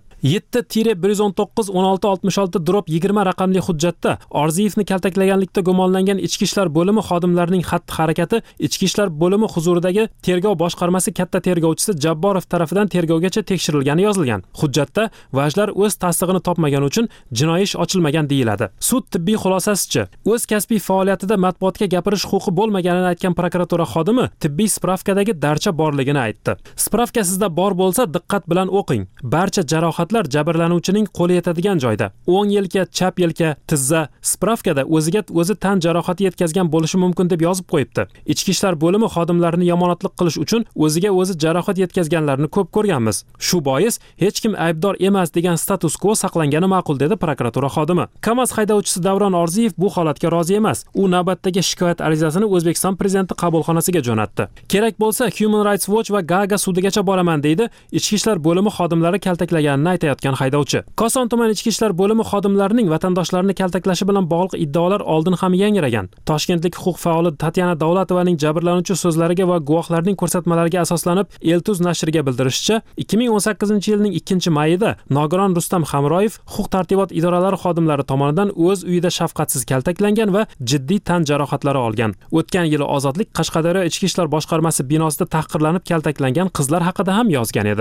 7-119-1666-20 raqamli hujjatda Orziyevni kaltaklaganlikda gumonlangan Ichki ishlar bo'limi xodimlarining xatti-harakati Ichki ishlar bo'limi huzuridagi tergov boshqarmasi katta tergovchisi Jabborov tomonidan tergovgacha tekshirilgani yozilgan. Hujjatda vajlar o'z tasdig'ini topmagani uchun jinoiy ish ochilmagan deyiladi. Sud tibbiy xulosasicha, o'z kasbiy faoliyatida matbuotga gapirish huquqi bo'lmaganini aytgan prokuratura xodimi tibbiy spravkadagi darcha borligini aytdi. Spravka sizda bor bo'lsa diqqat bilan o'qing. Barcha jarohatlar jabrlanuvchining qo'li yetadigan joyda. O'ng yelka, chap yelka, tizza. Spravkada o'ziga o'zi tan jarohati yetkazgan bo'lishi mumkin deb yozib qo'yibdi. Ichki ishlar bo'limi xodimlarini yomonotlik qilish uchun o'ziga o'zi jarohat yetkazganlarni ko'p ko'rganmiz. Shu bois hech kim aybdor emas degan status quo saqlangani ma'qul dedi prokuratura xodimi. KAMAZ haydovchisi Davron Orziyev bu holatga rozi emas. U navbatdagi shikoyat arizasini O'zbekiston prezidenti qabulxonasiga jo'natdi. Kerak bo'lsa Human Rights Watch va Gaaga sudigacha boraman deydi Ichki ishlar bo'limi xodimlari kaltaklaganini aytayotgan haydovchi. Koson tuman Ichki ishlar bo'limi xodimlarining vatandoshlarni kaltaklashi bilan bog'liq iddaolar oldin ham yangragan. Toshkentlik huquq faoli Tatyana Davlatovaning jabrlanuvchi so'zlariga va guvohlarning ko'rsatmalariga asoslanib Eltuz nashriga bildirishicha, 2018-yilning 2-mayida Nogiron Rustam Hamroyev huquq tartibot idoralari xodimlari tomonidan o'z uyida shafqatsiz kaltaklangan va jiddiy tan jarohatlari olgan. O'tgan yili Ozodlik Qashqadaryo Ichki ishlar boshqarmasi binosida tahqirlanib kaltaklangan qizlar haqida ham yozgan edi.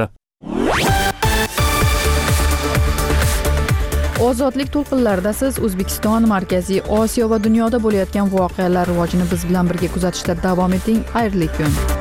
Ozodlik to'lqinlarida siz O'zbekiston, Markaziy Osiyo va dunyoda bo'layotgan voqealar rivojini biz bilan birga kuzatishda davom eting. Xayrli kun.